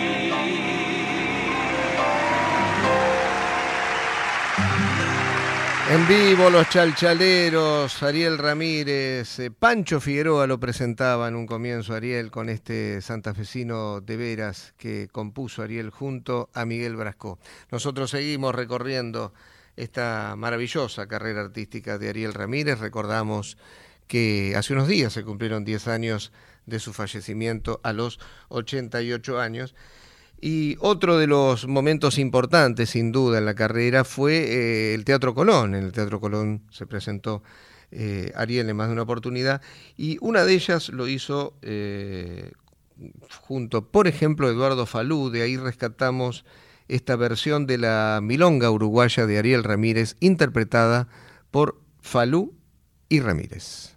En vivo los chalchaleros, Ariel Ramírez, eh, Pancho Figueroa lo presentaba en un comienzo, Ariel, con este santafesino de veras que compuso Ariel junto a Miguel Brasco. Nosotros seguimos recorriendo esta maravillosa carrera artística de Ariel Ramírez. Recordamos que hace unos días se cumplieron diez años de su fallecimiento a los ochenta y ocho años. Y otro de los momentos importantes, sin duda, en la carrera fue eh, el Teatro Colón. En el Teatro Colón se presentó eh, Ariel en más de una oportunidad, y una de ellas lo hizo eh, junto, por ejemplo, a Eduardo Falú. De ahí rescatamos esta versión de la milonga uruguaya de Ariel Ramírez, interpretada por Falú y Ramírez.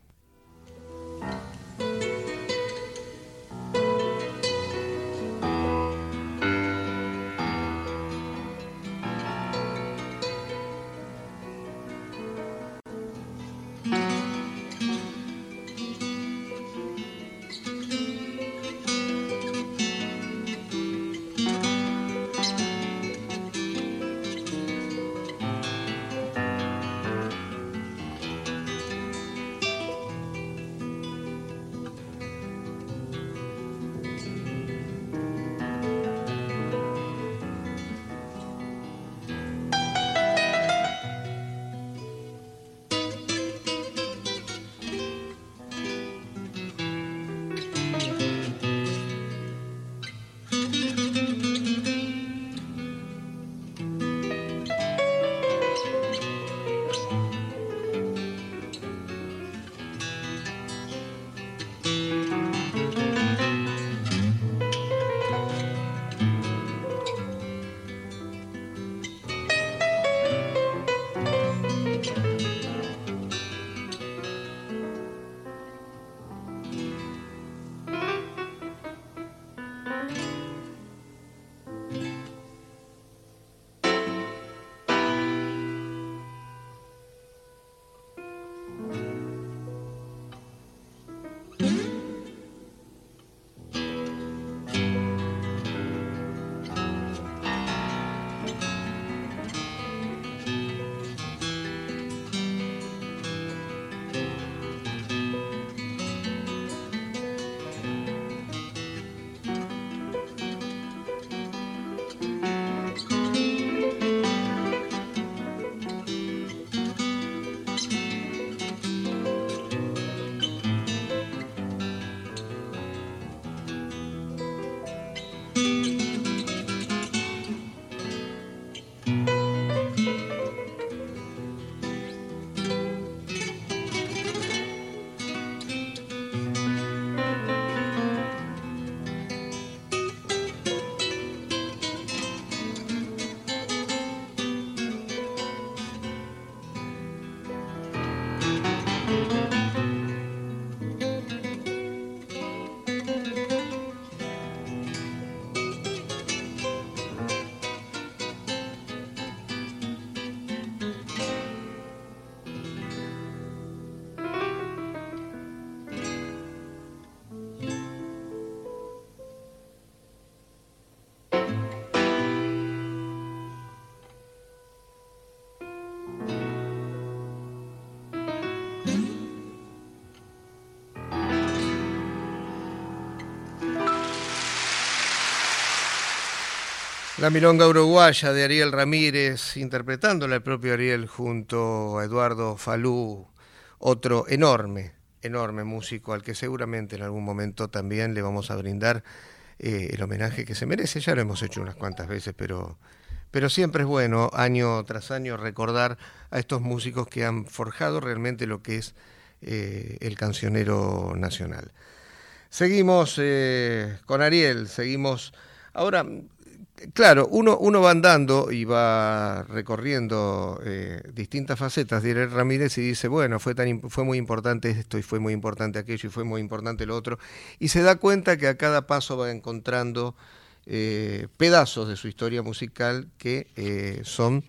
La milonga uruguaya de Ariel Ramírez, interpretándola el propio Ariel junto a Eduardo Falú, otro enorme, enorme músico al que seguramente en algún momento también le vamos a brindar eh, el homenaje que se merece. Ya lo hemos hecho unas cuantas veces, pero, pero siempre es bueno, año tras año, recordar a estos músicos que han forjado realmente lo que es eh, el cancionero nacional. Seguimos eh, con Ariel, seguimos ahora. Claro, uno, uno va andando y va recorriendo eh, distintas facetas de Ariel Ramírez y dice, bueno, fue, tan, fue muy importante esto y fue muy importante aquello y fue muy importante lo otro, y se da cuenta que a cada paso va encontrando eh, pedazos de su historia musical que eh, son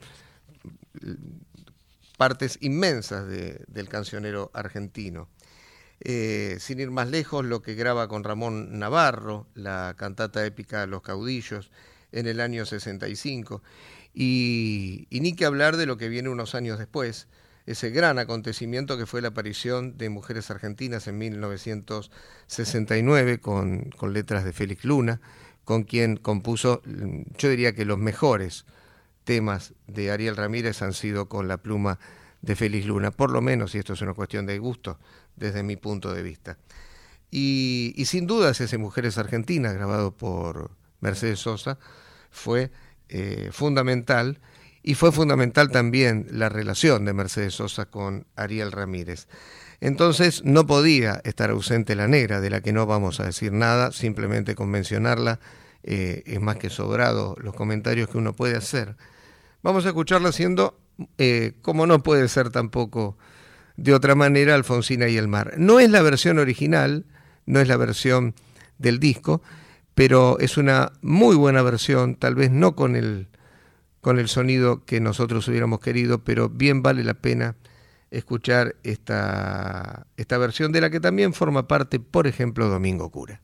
partes inmensas de, del cancionero argentino. Eh, sin ir más lejos, lo que graba con Ramón Navarro, la cantata épica Los Caudillos, en el año sesenta y cinco, y, y ni que hablar de lo que viene unos años después, ese gran acontecimiento que fue la aparición de Mujeres Argentinas en mil novecientos sesenta y nueve con, con letras de Félix Luna, con quien compuso, yo diría que los mejores temas de Ariel Ramírez han sido con la pluma de Félix Luna, por lo menos, y esto es una cuestión de gusto desde mi punto de vista. Y, y sin dudas ese Mujeres Argentinas, grabado por Mercedes Sosa, fue eh, fundamental, y fue fundamental también la relación de Mercedes Sosa con Ariel Ramírez. Entonces no podía estar ausente la negra, de la que no vamos a decir nada, simplemente con mencionarla eh, es más que sobrado los comentarios que uno puede hacer. Vamos a escucharla haciendo, eh, como no puede ser tampoco de otra manera, Alfonsina y el mar. No es la versión original, no es la versión del disco, pero es una muy buena versión, tal vez no con el, con el sonido que nosotros hubiéramos querido, pero bien vale la pena escuchar esta, esta versión, de la que también forma parte, por ejemplo, Domingo Cura.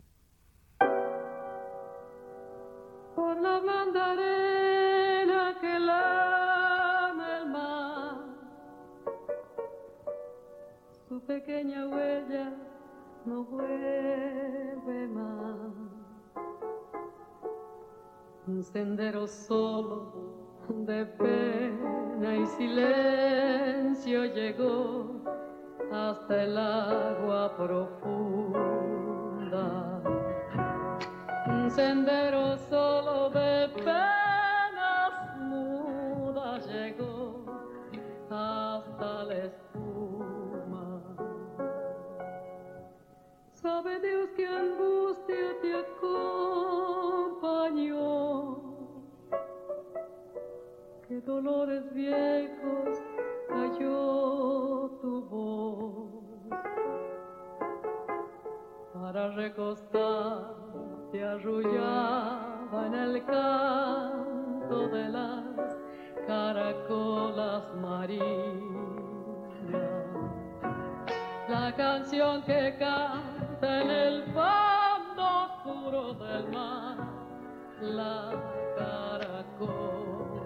Por la blanda arena que lame el mar, su pequeña huella no vuelve más. Un sendero solo de pena y silencio llegó hasta el agua profunda. Un sendero solo de penas mudas llegó hasta la espuma. Sabe Dios que angustia te acompañó, que dolores viejos cayó tu voz, para recostarte arrullada en el canto de las caracolas marinas, la canción que canta en el fondo oscuro del mar, la caracola.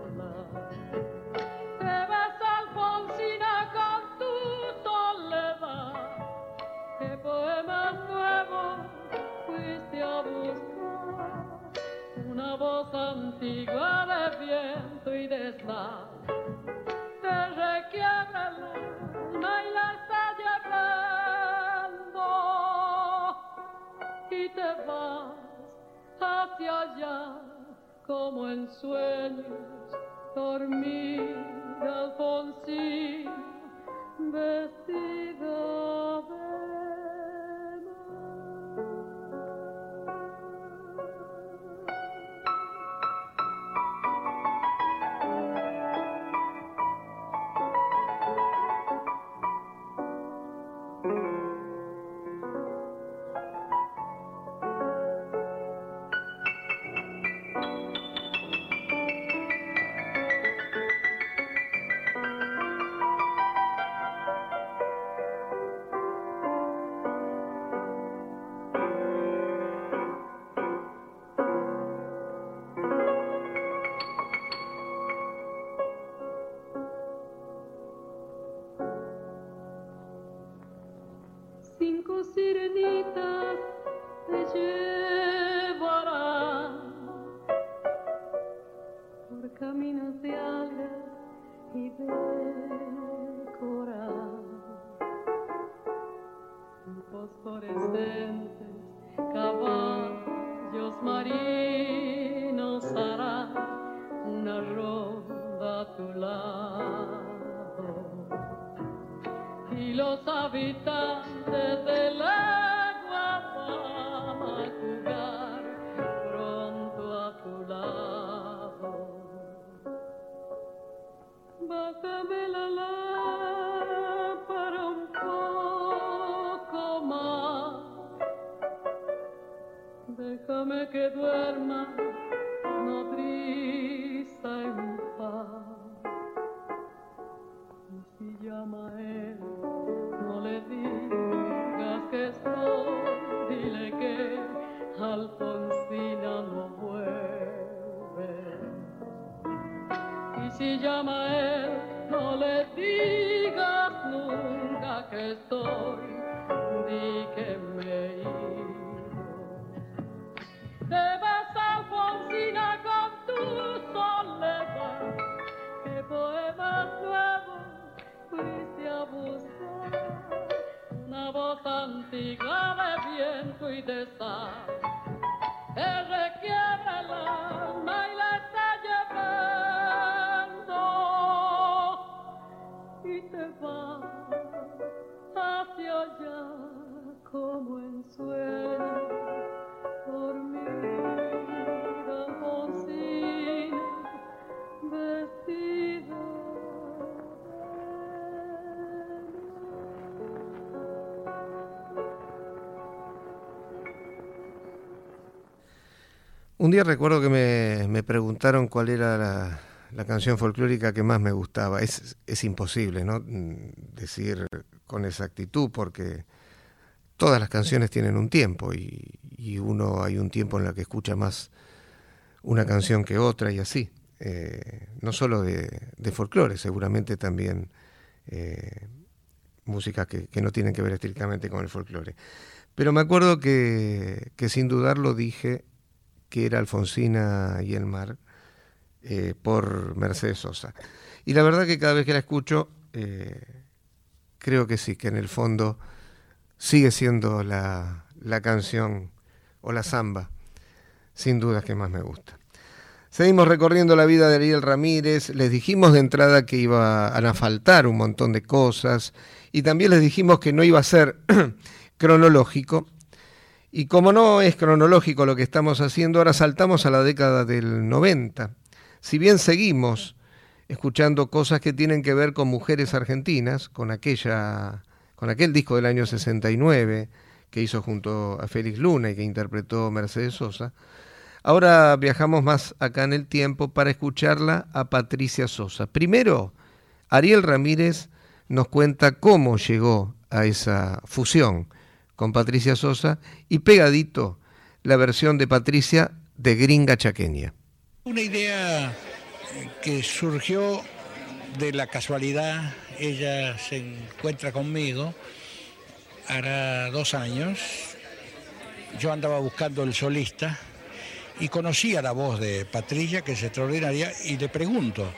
Te ves, Alfonsina, con tu soledad, qué poemas nuevos fuiste a buscar, una voz antigua de viento y de sal, te requiebra el alma y la está llevando, y te vas hacia allá como en sueños, dormida Alfonsina, vestida de caminos de algas y de coral, fosforescentes caballos marinos harán una ronda a tu lado, y los habitantes del agua van a jugar pronto a tu lado. Bájame la lámpara un poco más, déjame que duerma nodriza en paz. Y si llama a él, no le digas que estoy, dile que Alfonsina no vuelve. Y si llama a él, no le digas nunca que estoy, di que me he ido. Te vas, Alfonsina, con tu soledad, que poemas nuevos fuiste a buscar, una voz antigua de viento y de sal, te requiebra el alma y la está llevando, y te vas hacia allá como en sueños, dormida Alfonsina, vestida. Un día recuerdo que me, me preguntaron cuál era la, la canción folclórica que más me gustaba. Es, es imposible, ¿no?, decir con exactitud, porque todas las canciones tienen un tiempo y, y uno hay un tiempo en el que escucha más una canción que otra y así. Eh, no solo de, de folclore, seguramente también eh, músicas que, que no tienen que ver estrictamente con el folclore. Pero me acuerdo que, que sin dudarlo dije que era Alfonsina y el mar, eh, por Mercedes Sosa. Y la verdad que cada vez que la escucho, eh, creo que sí, que en el fondo sigue siendo la, la canción o la samba, sin dudas, que más me gusta. Seguimos recorriendo la vida de Ariel Ramírez. Les dijimos de entrada que iban a faltar un montón de cosas y también les dijimos que no iba a ser cronológico. Y como no es cronológico lo que estamos haciendo, ahora saltamos a la década del noventa. Si bien seguimos escuchando cosas que tienen que ver con mujeres argentinas, con aquella, con aquel disco del año sesenta y nueve que hizo junto a Félix Luna y que interpretó Mercedes Sosa, ahora viajamos más acá en el tiempo para escucharla a Patricia Sosa. Primero, Ariel Ramírez nos cuenta cómo llegó a esa fusión con Patricia Sosa, y pegadito la versión de Patricia de Gringa Chaqueña. Una idea que surgió de la casualidad. Ella se encuentra conmigo, hará dos años, yo andaba buscando el solista y conocía la voz de Patricia, que es extraordinaria, y le pregunto,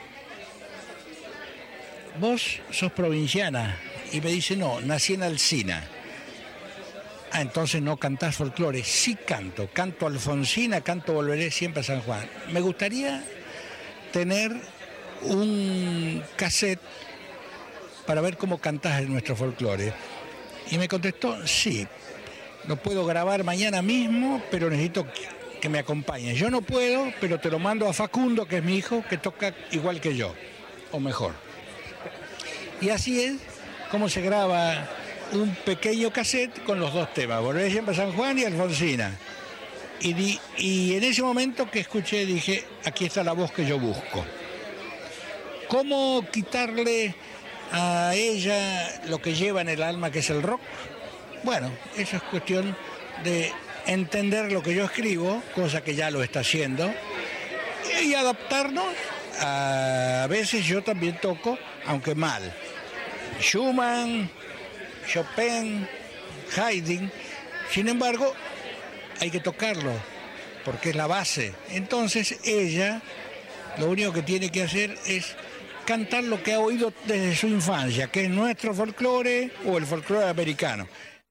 ¿vos sos provinciana? Y me dice, no, nací en Alsina. Ah, entonces no cantás folclore. Sí canto, canto Alfonsina, canto Volveré siempre a San Juan. Me gustaría tener un cassette para ver cómo cantás en nuestro folclore. Y me contestó, sí, lo puedo grabar mañana mismo, pero necesito que me acompañes. Yo no puedo, pero te lo mando a Facundo, que es mi hijo, que toca igual que yo, o mejor. Y así es como se graba un pequeño cassette con los dos temas, Volveré siempre a San Juan y Alfonsina. Y, di, y en ese momento que escuché dije, aquí está la voz que yo busco. ¿Cómo quitarle a ella lo que lleva en el alma, que es el rock? Bueno, eso es cuestión de entender lo que yo escribo, cosa que ya lo está haciendo, y adaptarnos. A veces yo también toco, aunque mal, Schumann, Chopin, Haydn. Sin embargo, hay que tocarlo, porque es la base. Entonces ella lo único que tiene que hacer es cantar lo que ha oído desde su infancia, que es nuestro folclore o el folclore americano.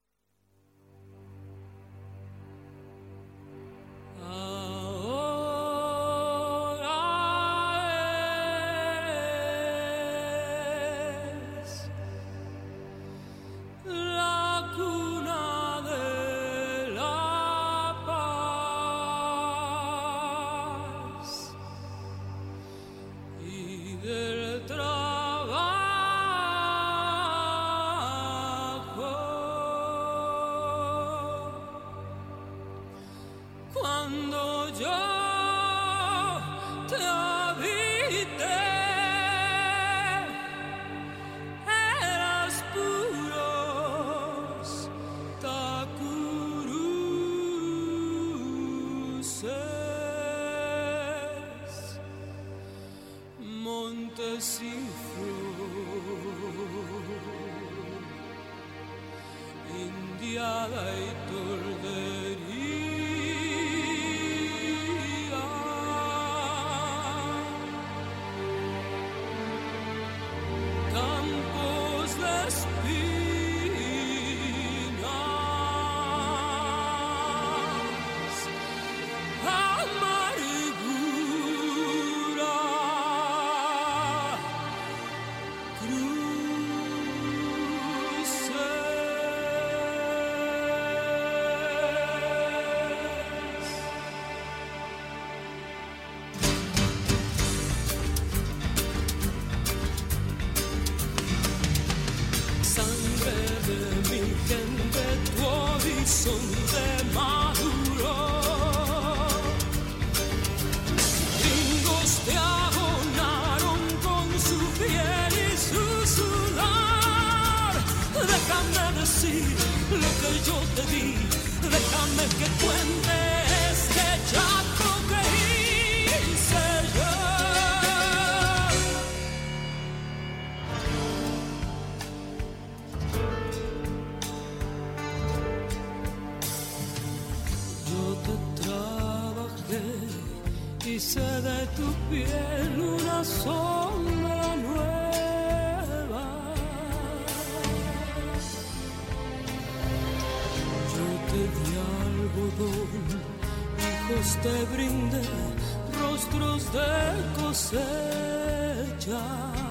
Hice de tu piel una sombra nueva. Yo te di algodón, hijos te brindé, rostros de cosecha.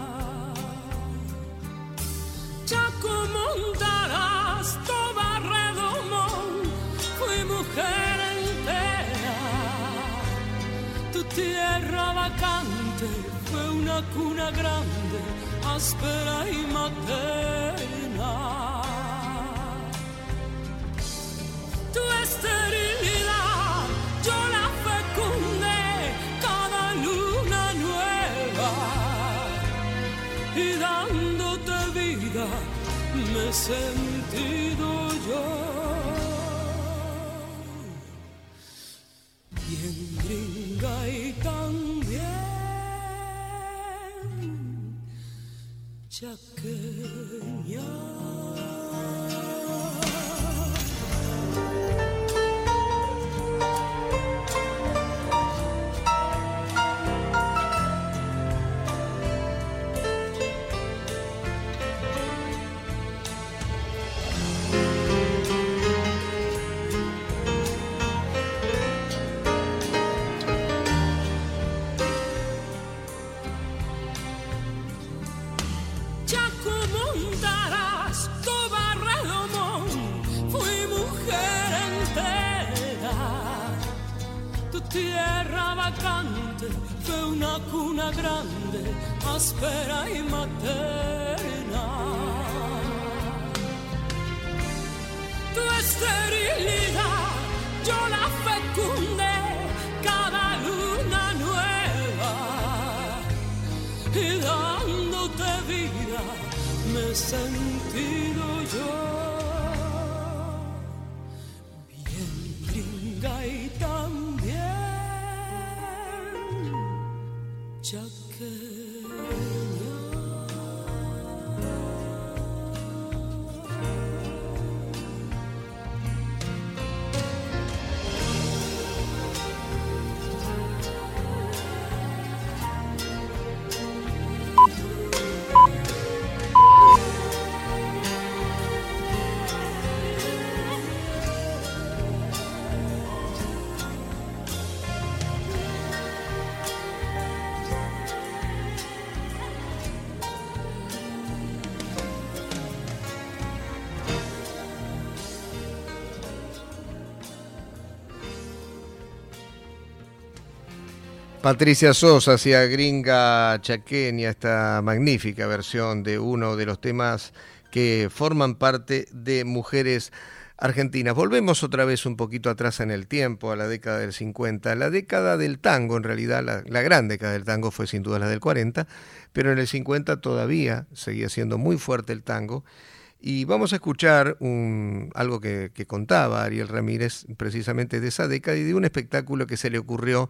Chaco, Montaraz, Toba, Redomón, fui mujer entera. Tu tierra vacante fue una cuna grande, áspera y materna. Tu esterilidad yo la fecundé, cada luna nueva, y dándote vida me he sentido yo. Bien gringa y también chaqueña. Tierra vacante fue una cuna grande, áspera y materna. Tu esterilidad yo la fecundé, cada luna nueva, y dándote vida me he sentido yo. Bien gringa y también Patricia Sosa hacía Gringa Chaqueña, esta magnífica versión de uno de los temas que forman parte de Mujeres Argentinas. Volvemos otra vez un poquito atrás en el tiempo, a la década del cincuenta. La década del tango, en realidad, la, la gran década del tango fue sin duda la del cuarenta, pero en el cincuenta todavía seguía siendo muy fuerte el tango. Y vamos a escuchar un, algo que, que contaba Ariel Ramírez precisamente de esa década y de un espectáculo que se le ocurrió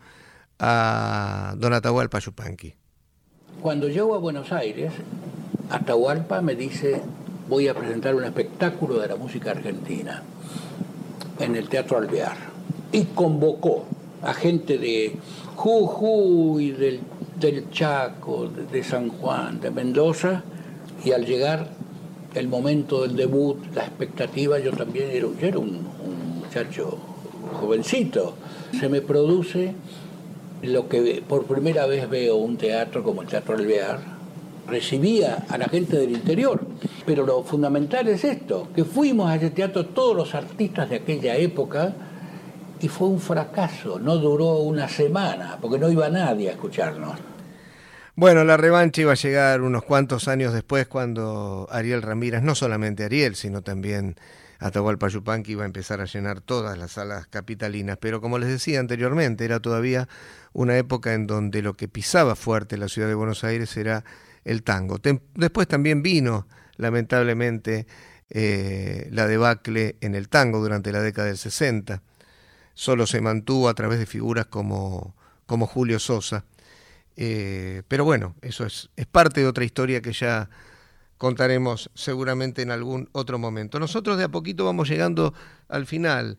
a don Atahualpa Yupanqui. Cuando llego a Buenos Aires, Atahualpa me dice: voy a presentar un espectáculo de la música argentina en el Teatro Alvear. Y convocó a gente de Jujuy, del, del Chaco, de, de San Juan, de Mendoza, y al llegar el momento del debut, la expectativa, yo también era, yo era un, un muchacho jovencito. Se me produce lo que por primera vez veo un teatro como el Teatro Alvear. Recibía a la gente del interior, pero lo fundamental es esto, que fuimos a ese teatro todos los artistas de aquella época y fue un fracaso, no duró una semana, porque no iba nadie a escucharnos. Bueno, la revancha iba a llegar unos cuantos años después, cuando Ariel Ramírez, no solamente Ariel, sino también Atahualpa Yupanqui, iba a empezar a llenar todas las salas capitalinas, pero como les decía anteriormente, era todavía una época en donde lo que pisaba fuerte la ciudad de Buenos Aires era el tango. Después también vino, lamentablemente, eh, la debacle en el tango durante la década del sesenta. Solo se mantuvo a través de figuras como, como Julio Sosa. Eh, pero bueno, eso es, es parte de otra historia que ya contaremos seguramente en algún otro momento. Nosotros de a poquito vamos llegando al final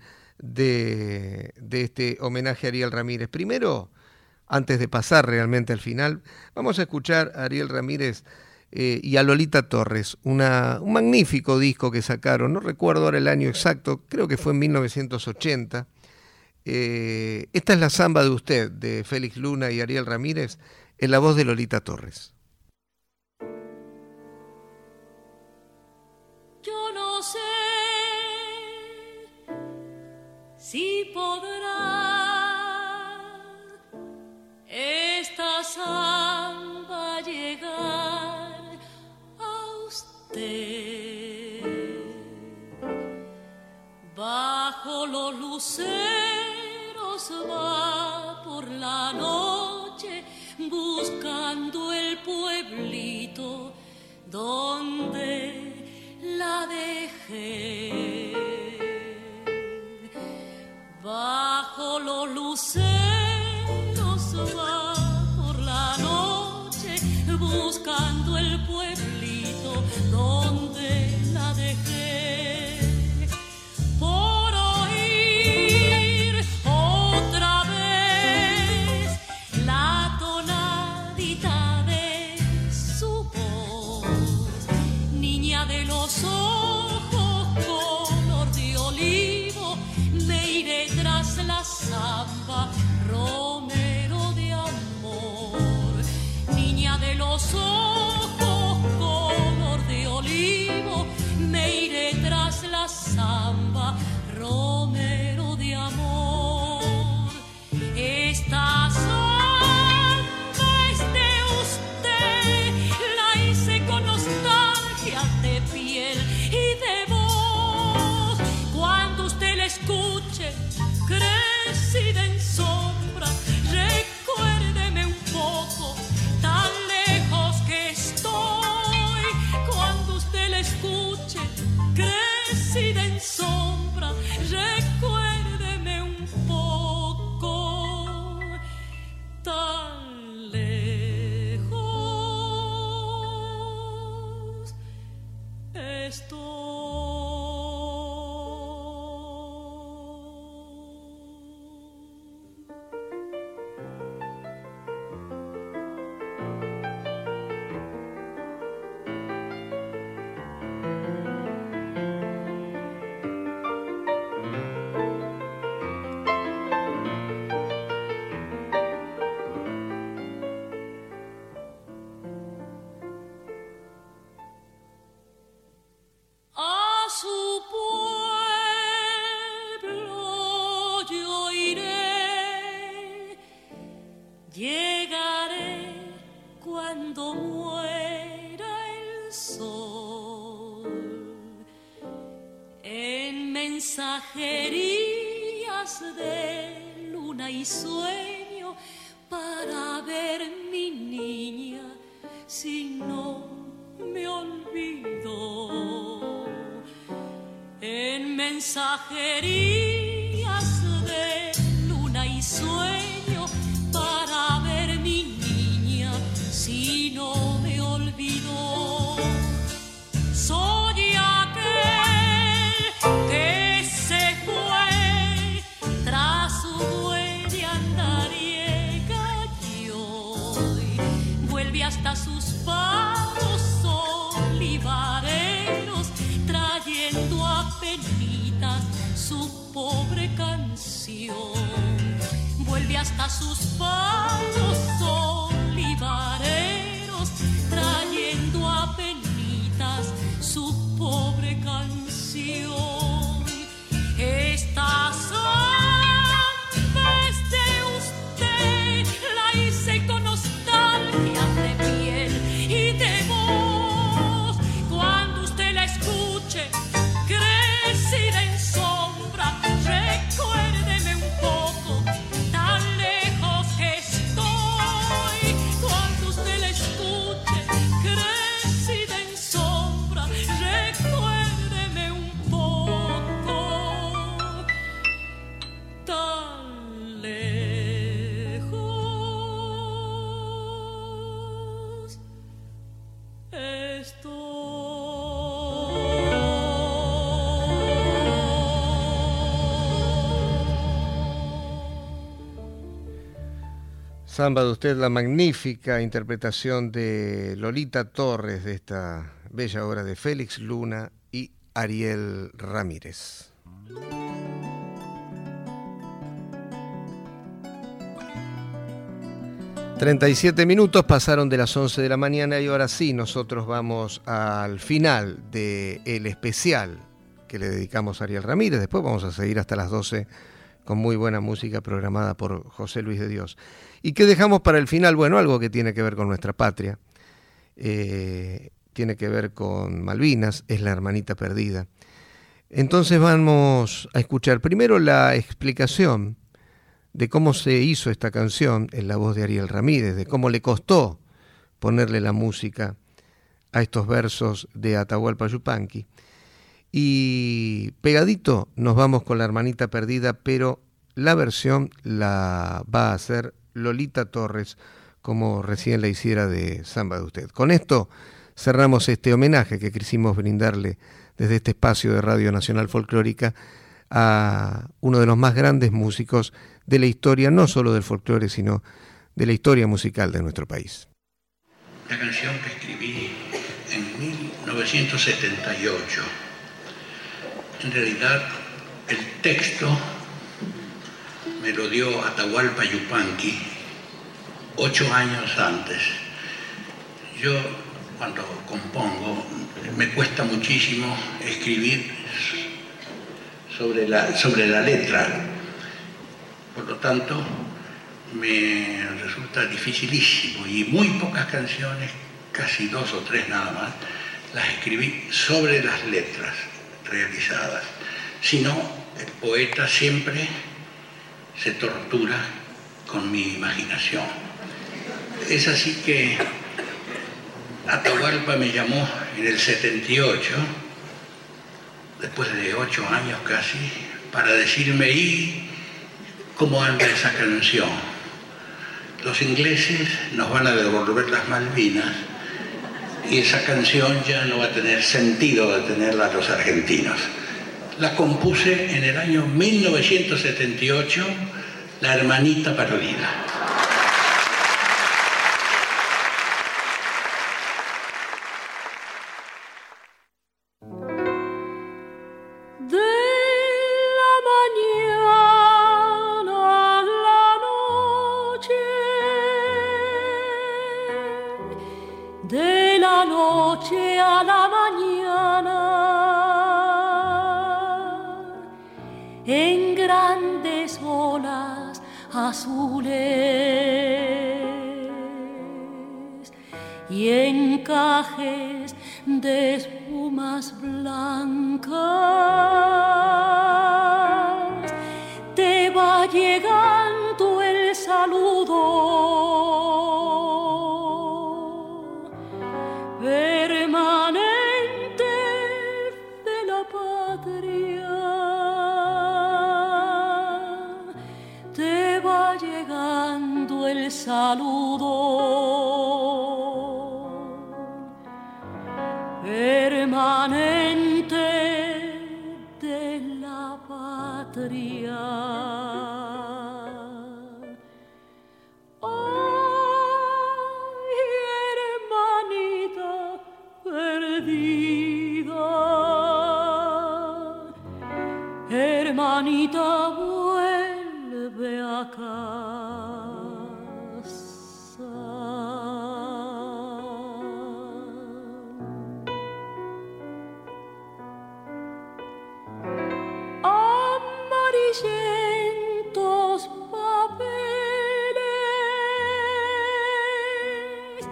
de, de este homenaje a Ariel Ramírez. Primero, antes de pasar realmente al final, vamos a escuchar a Ariel Ramírez eh, y a Lolita Torres, una, un magnífico disco que sacaron, no recuerdo ahora el año exacto, creo que fue en mil novecientos ochenta. Eh, esta es la samba de usted, de Félix Luna y Ariel Ramírez, en la voz de Lolita Torres. Yo no sé si podrá esta samba llegar a usted bajo los luceros. Va por la noche buscando el pueblito donde la dejé. Bajo los luceros va por la noche buscando el pueblito donde la dejé. Samba, romero de amor, niña de los ojos color de olivo, me iré tras la samba, romero de amor. Esta samba es de usted, la hice con nostalgia de piel y de voz. Cuando usted la escuche, crecida en sombra, recuérdeme un poco, tan lejos que estoy. Cuando usted la escuche, crecida en sombra, recuérdeme cuando muera el sol, en mensajerías de luna y sueño, para ver mi niña si no me olvido, en mensajerías de luna y sueño, para ver mi niña si no me olvido. Soy aquel que se fue tras su huella andariega y hoy vuelve hasta sus palos olivareros, trayendo a penitas su pobre canción. Vuelve hasta sus palos olivareros, trayendo a penitas su pobre canción. Esta samba es de usted, la hice con nostalgia de piel y de voz. Cuando usted la escuche, crecida en sombra, recuérdeme un poco, tan lejos que estoy. Cuando usted la escuche, crecida en sombra, recuérdeme un poco, tan lejos estoy. Samba de usted, la magnífica interpretación de Lolita Torres de esta bella obra de Félix Luna y Ariel Ramírez. treinta y siete minutos pasaron de las once de la mañana y ahora sí nosotros vamos al final del especial que le dedicamos a Ariel Ramírez. Después vamos a seguir hasta las doce con muy buena música programada por José Luis de Dios. ¿Y qué dejamos para el final? Bueno, algo que tiene que ver con nuestra patria, eh, tiene que ver con Malvinas, es la hermanita perdida. Entonces vamos a escuchar primero la explicación de cómo se hizo esta canción en la voz de Ariel Ramírez, de cómo le costó ponerle la música a estos versos de Atahualpa Yupanqui. Y pegadito nos vamos con la hermanita perdida, pero la versión la va a hacer Lolita Torres, como recién la hiciera de Samba de usted. Con esto cerramos este homenaje que quisimos brindarle desde este espacio de Radio Nacional Folclórica a uno de los más grandes músicos de la historia, no solo del folclore, sino de la historia musical de nuestro país. La canción que escribí en mil novecientos setenta y ocho. En realidad, el texto me lo dio Atahualpa Yupanqui ocho años antes. Yo, cuando compongo, me cuesta muchísimo escribir sobre la, sobre la letra. Por lo tanto, me resulta dificilísimo y muy pocas canciones, casi dos o tres nada más, las escribí sobre las letras realizadas. Si no, el poeta siempre se tortura con mi imaginación. Es así que Atahualpa me llamó en el setenta y ocho, después de ocho años casi, para decirme, ¿y cómo anda esa canción? Los ingleses nos van a devolver las Malvinas y esa canción ya no va a tener sentido de tenerla los argentinos. La compuse en el año mil novecientos setenta y ocho, La hermanita perdida. Azules y encajes de espumas blancas. Te va llegando el saludo permanente de la patria. Te va llegando el saludo permanente de la patria. Ay, hermanita perdida, hermanita vuelve a casa. Amarillentos papeles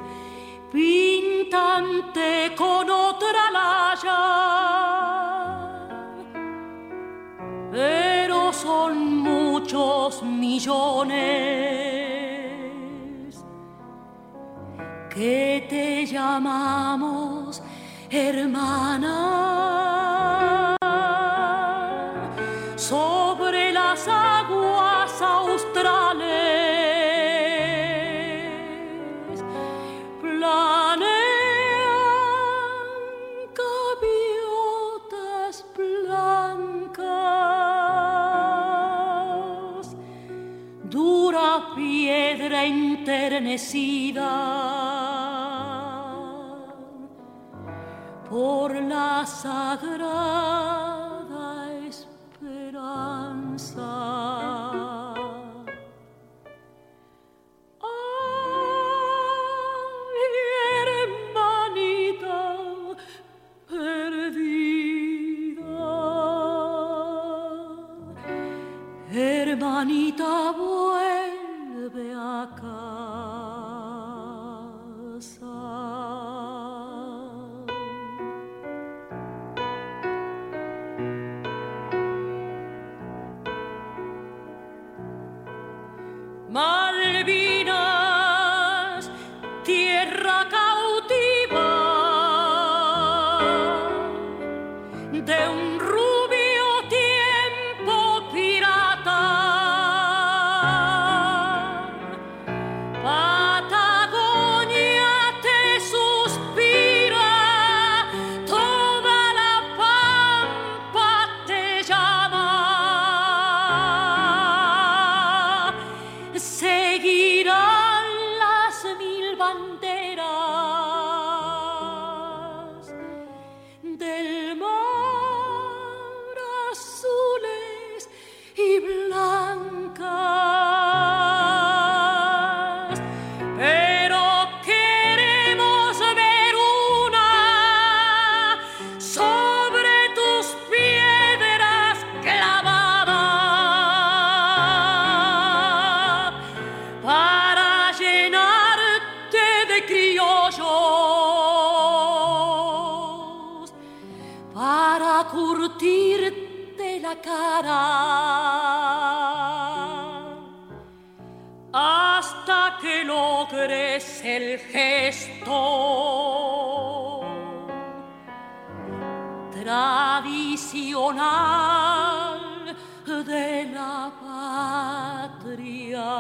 pintante con otra laya, pero son muchos millones que te llamamos hermana. Sobre las aguas australes planean gaviotas blancas, dura piedra enternecida por la sagrada esperanza. Ay, hermanita perdida, hermanita vuelve a casa. Malvinas, tierra cautiva de un rubio tiempo pirata. Patagonia te suspira, toda la pampa te llama. Seguirán las mil banderas del mar, azules y blancas, pero queremos ver una sobre tus piedras clavadas, para llenarte de criollos, para curtirte la cara, hasta que logres el gesto tradicional de la patria.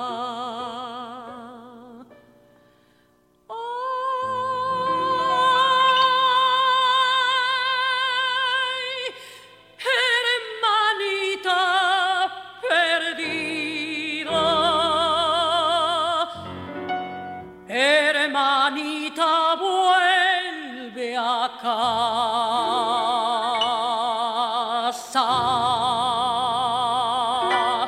Ay, hermanita perdida, hermanita vuelve a casa.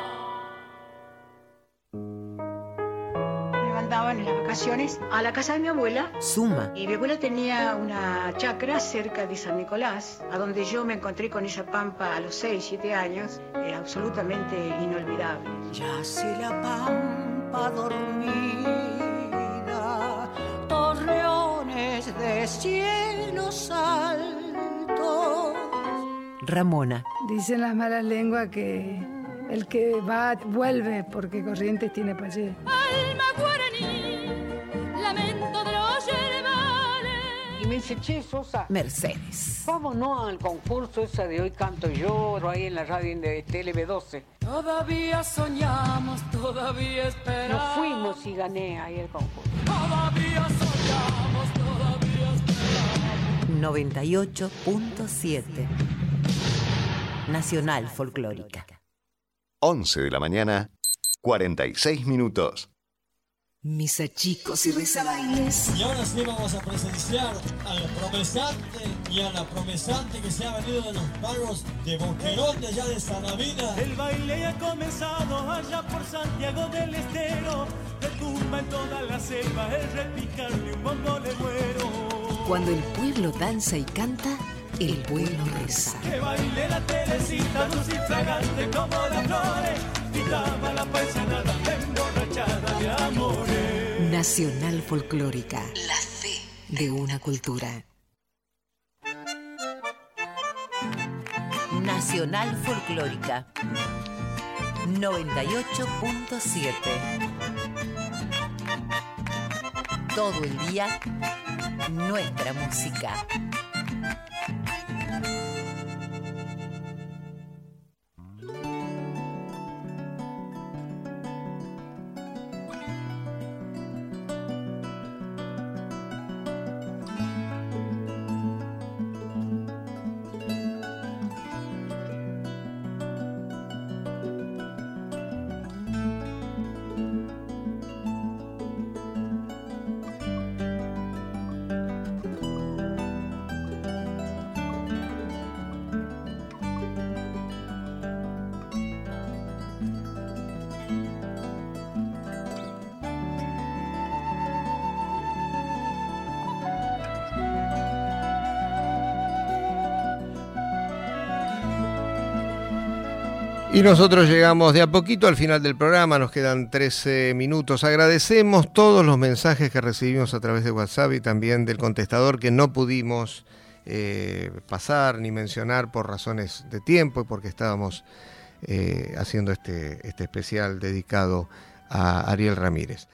Me mandaban en las vacaciones a la casa de mi abuela. Suma. Y mi abuela tenía una chacra cerca de San Nicolás, a donde yo me encontré con esa pampa a los seis, siete años. Era absolutamente inolvidable. Yace la pampa dormida, torreones de cielos altos. Ramona. Dicen las malas lenguas que el que va vuelve porque Corrientes tiene payé. Alma guaraní, lamento de los yerbales. Y me dice, che, Sosa, Mercedes. vámonos al concurso esa de Hoy Canto Yo, ahí en la radio de T L V doce. Todavía soñamos, todavía esperamos. Nos fuimos y gané ahí el concurso. Todavía soñamos, todavía esperamos. noventa y ocho punto siete Nacional Folclórica. once de la mañana, cuarenta y seis minutos. Misa chicos y rezabailes. Y ahora sí vamos a presenciar al promesante y a la promesante que se ha venido de los pagos de Boquerón de allá de Saravina. El baile ya ha comenzado allá por Santiago del Estero. Retumba en toda la selva el repicar de un bombo legüero. Cuando el pueblo danza y canta, el pueblo reza. Que baile la Teresita, dulce y fragante como las flores. Gritaba la paisanada emborrachada de amores. Nacional Folclórica. La fe de una cultura. Nacional Folclórica. noventa y ocho punto siete Todo el día, nuestra música. Y nosotros llegamos de a poquito al final del programa, nos quedan trece minutos. Agradecemos todos los mensajes que recibimos a través de WhatsApp y también del contestador que no pudimos eh, pasar ni mencionar por razones de tiempo y porque estábamos eh, haciendo este, este especial dedicado a Ariel Ramírez.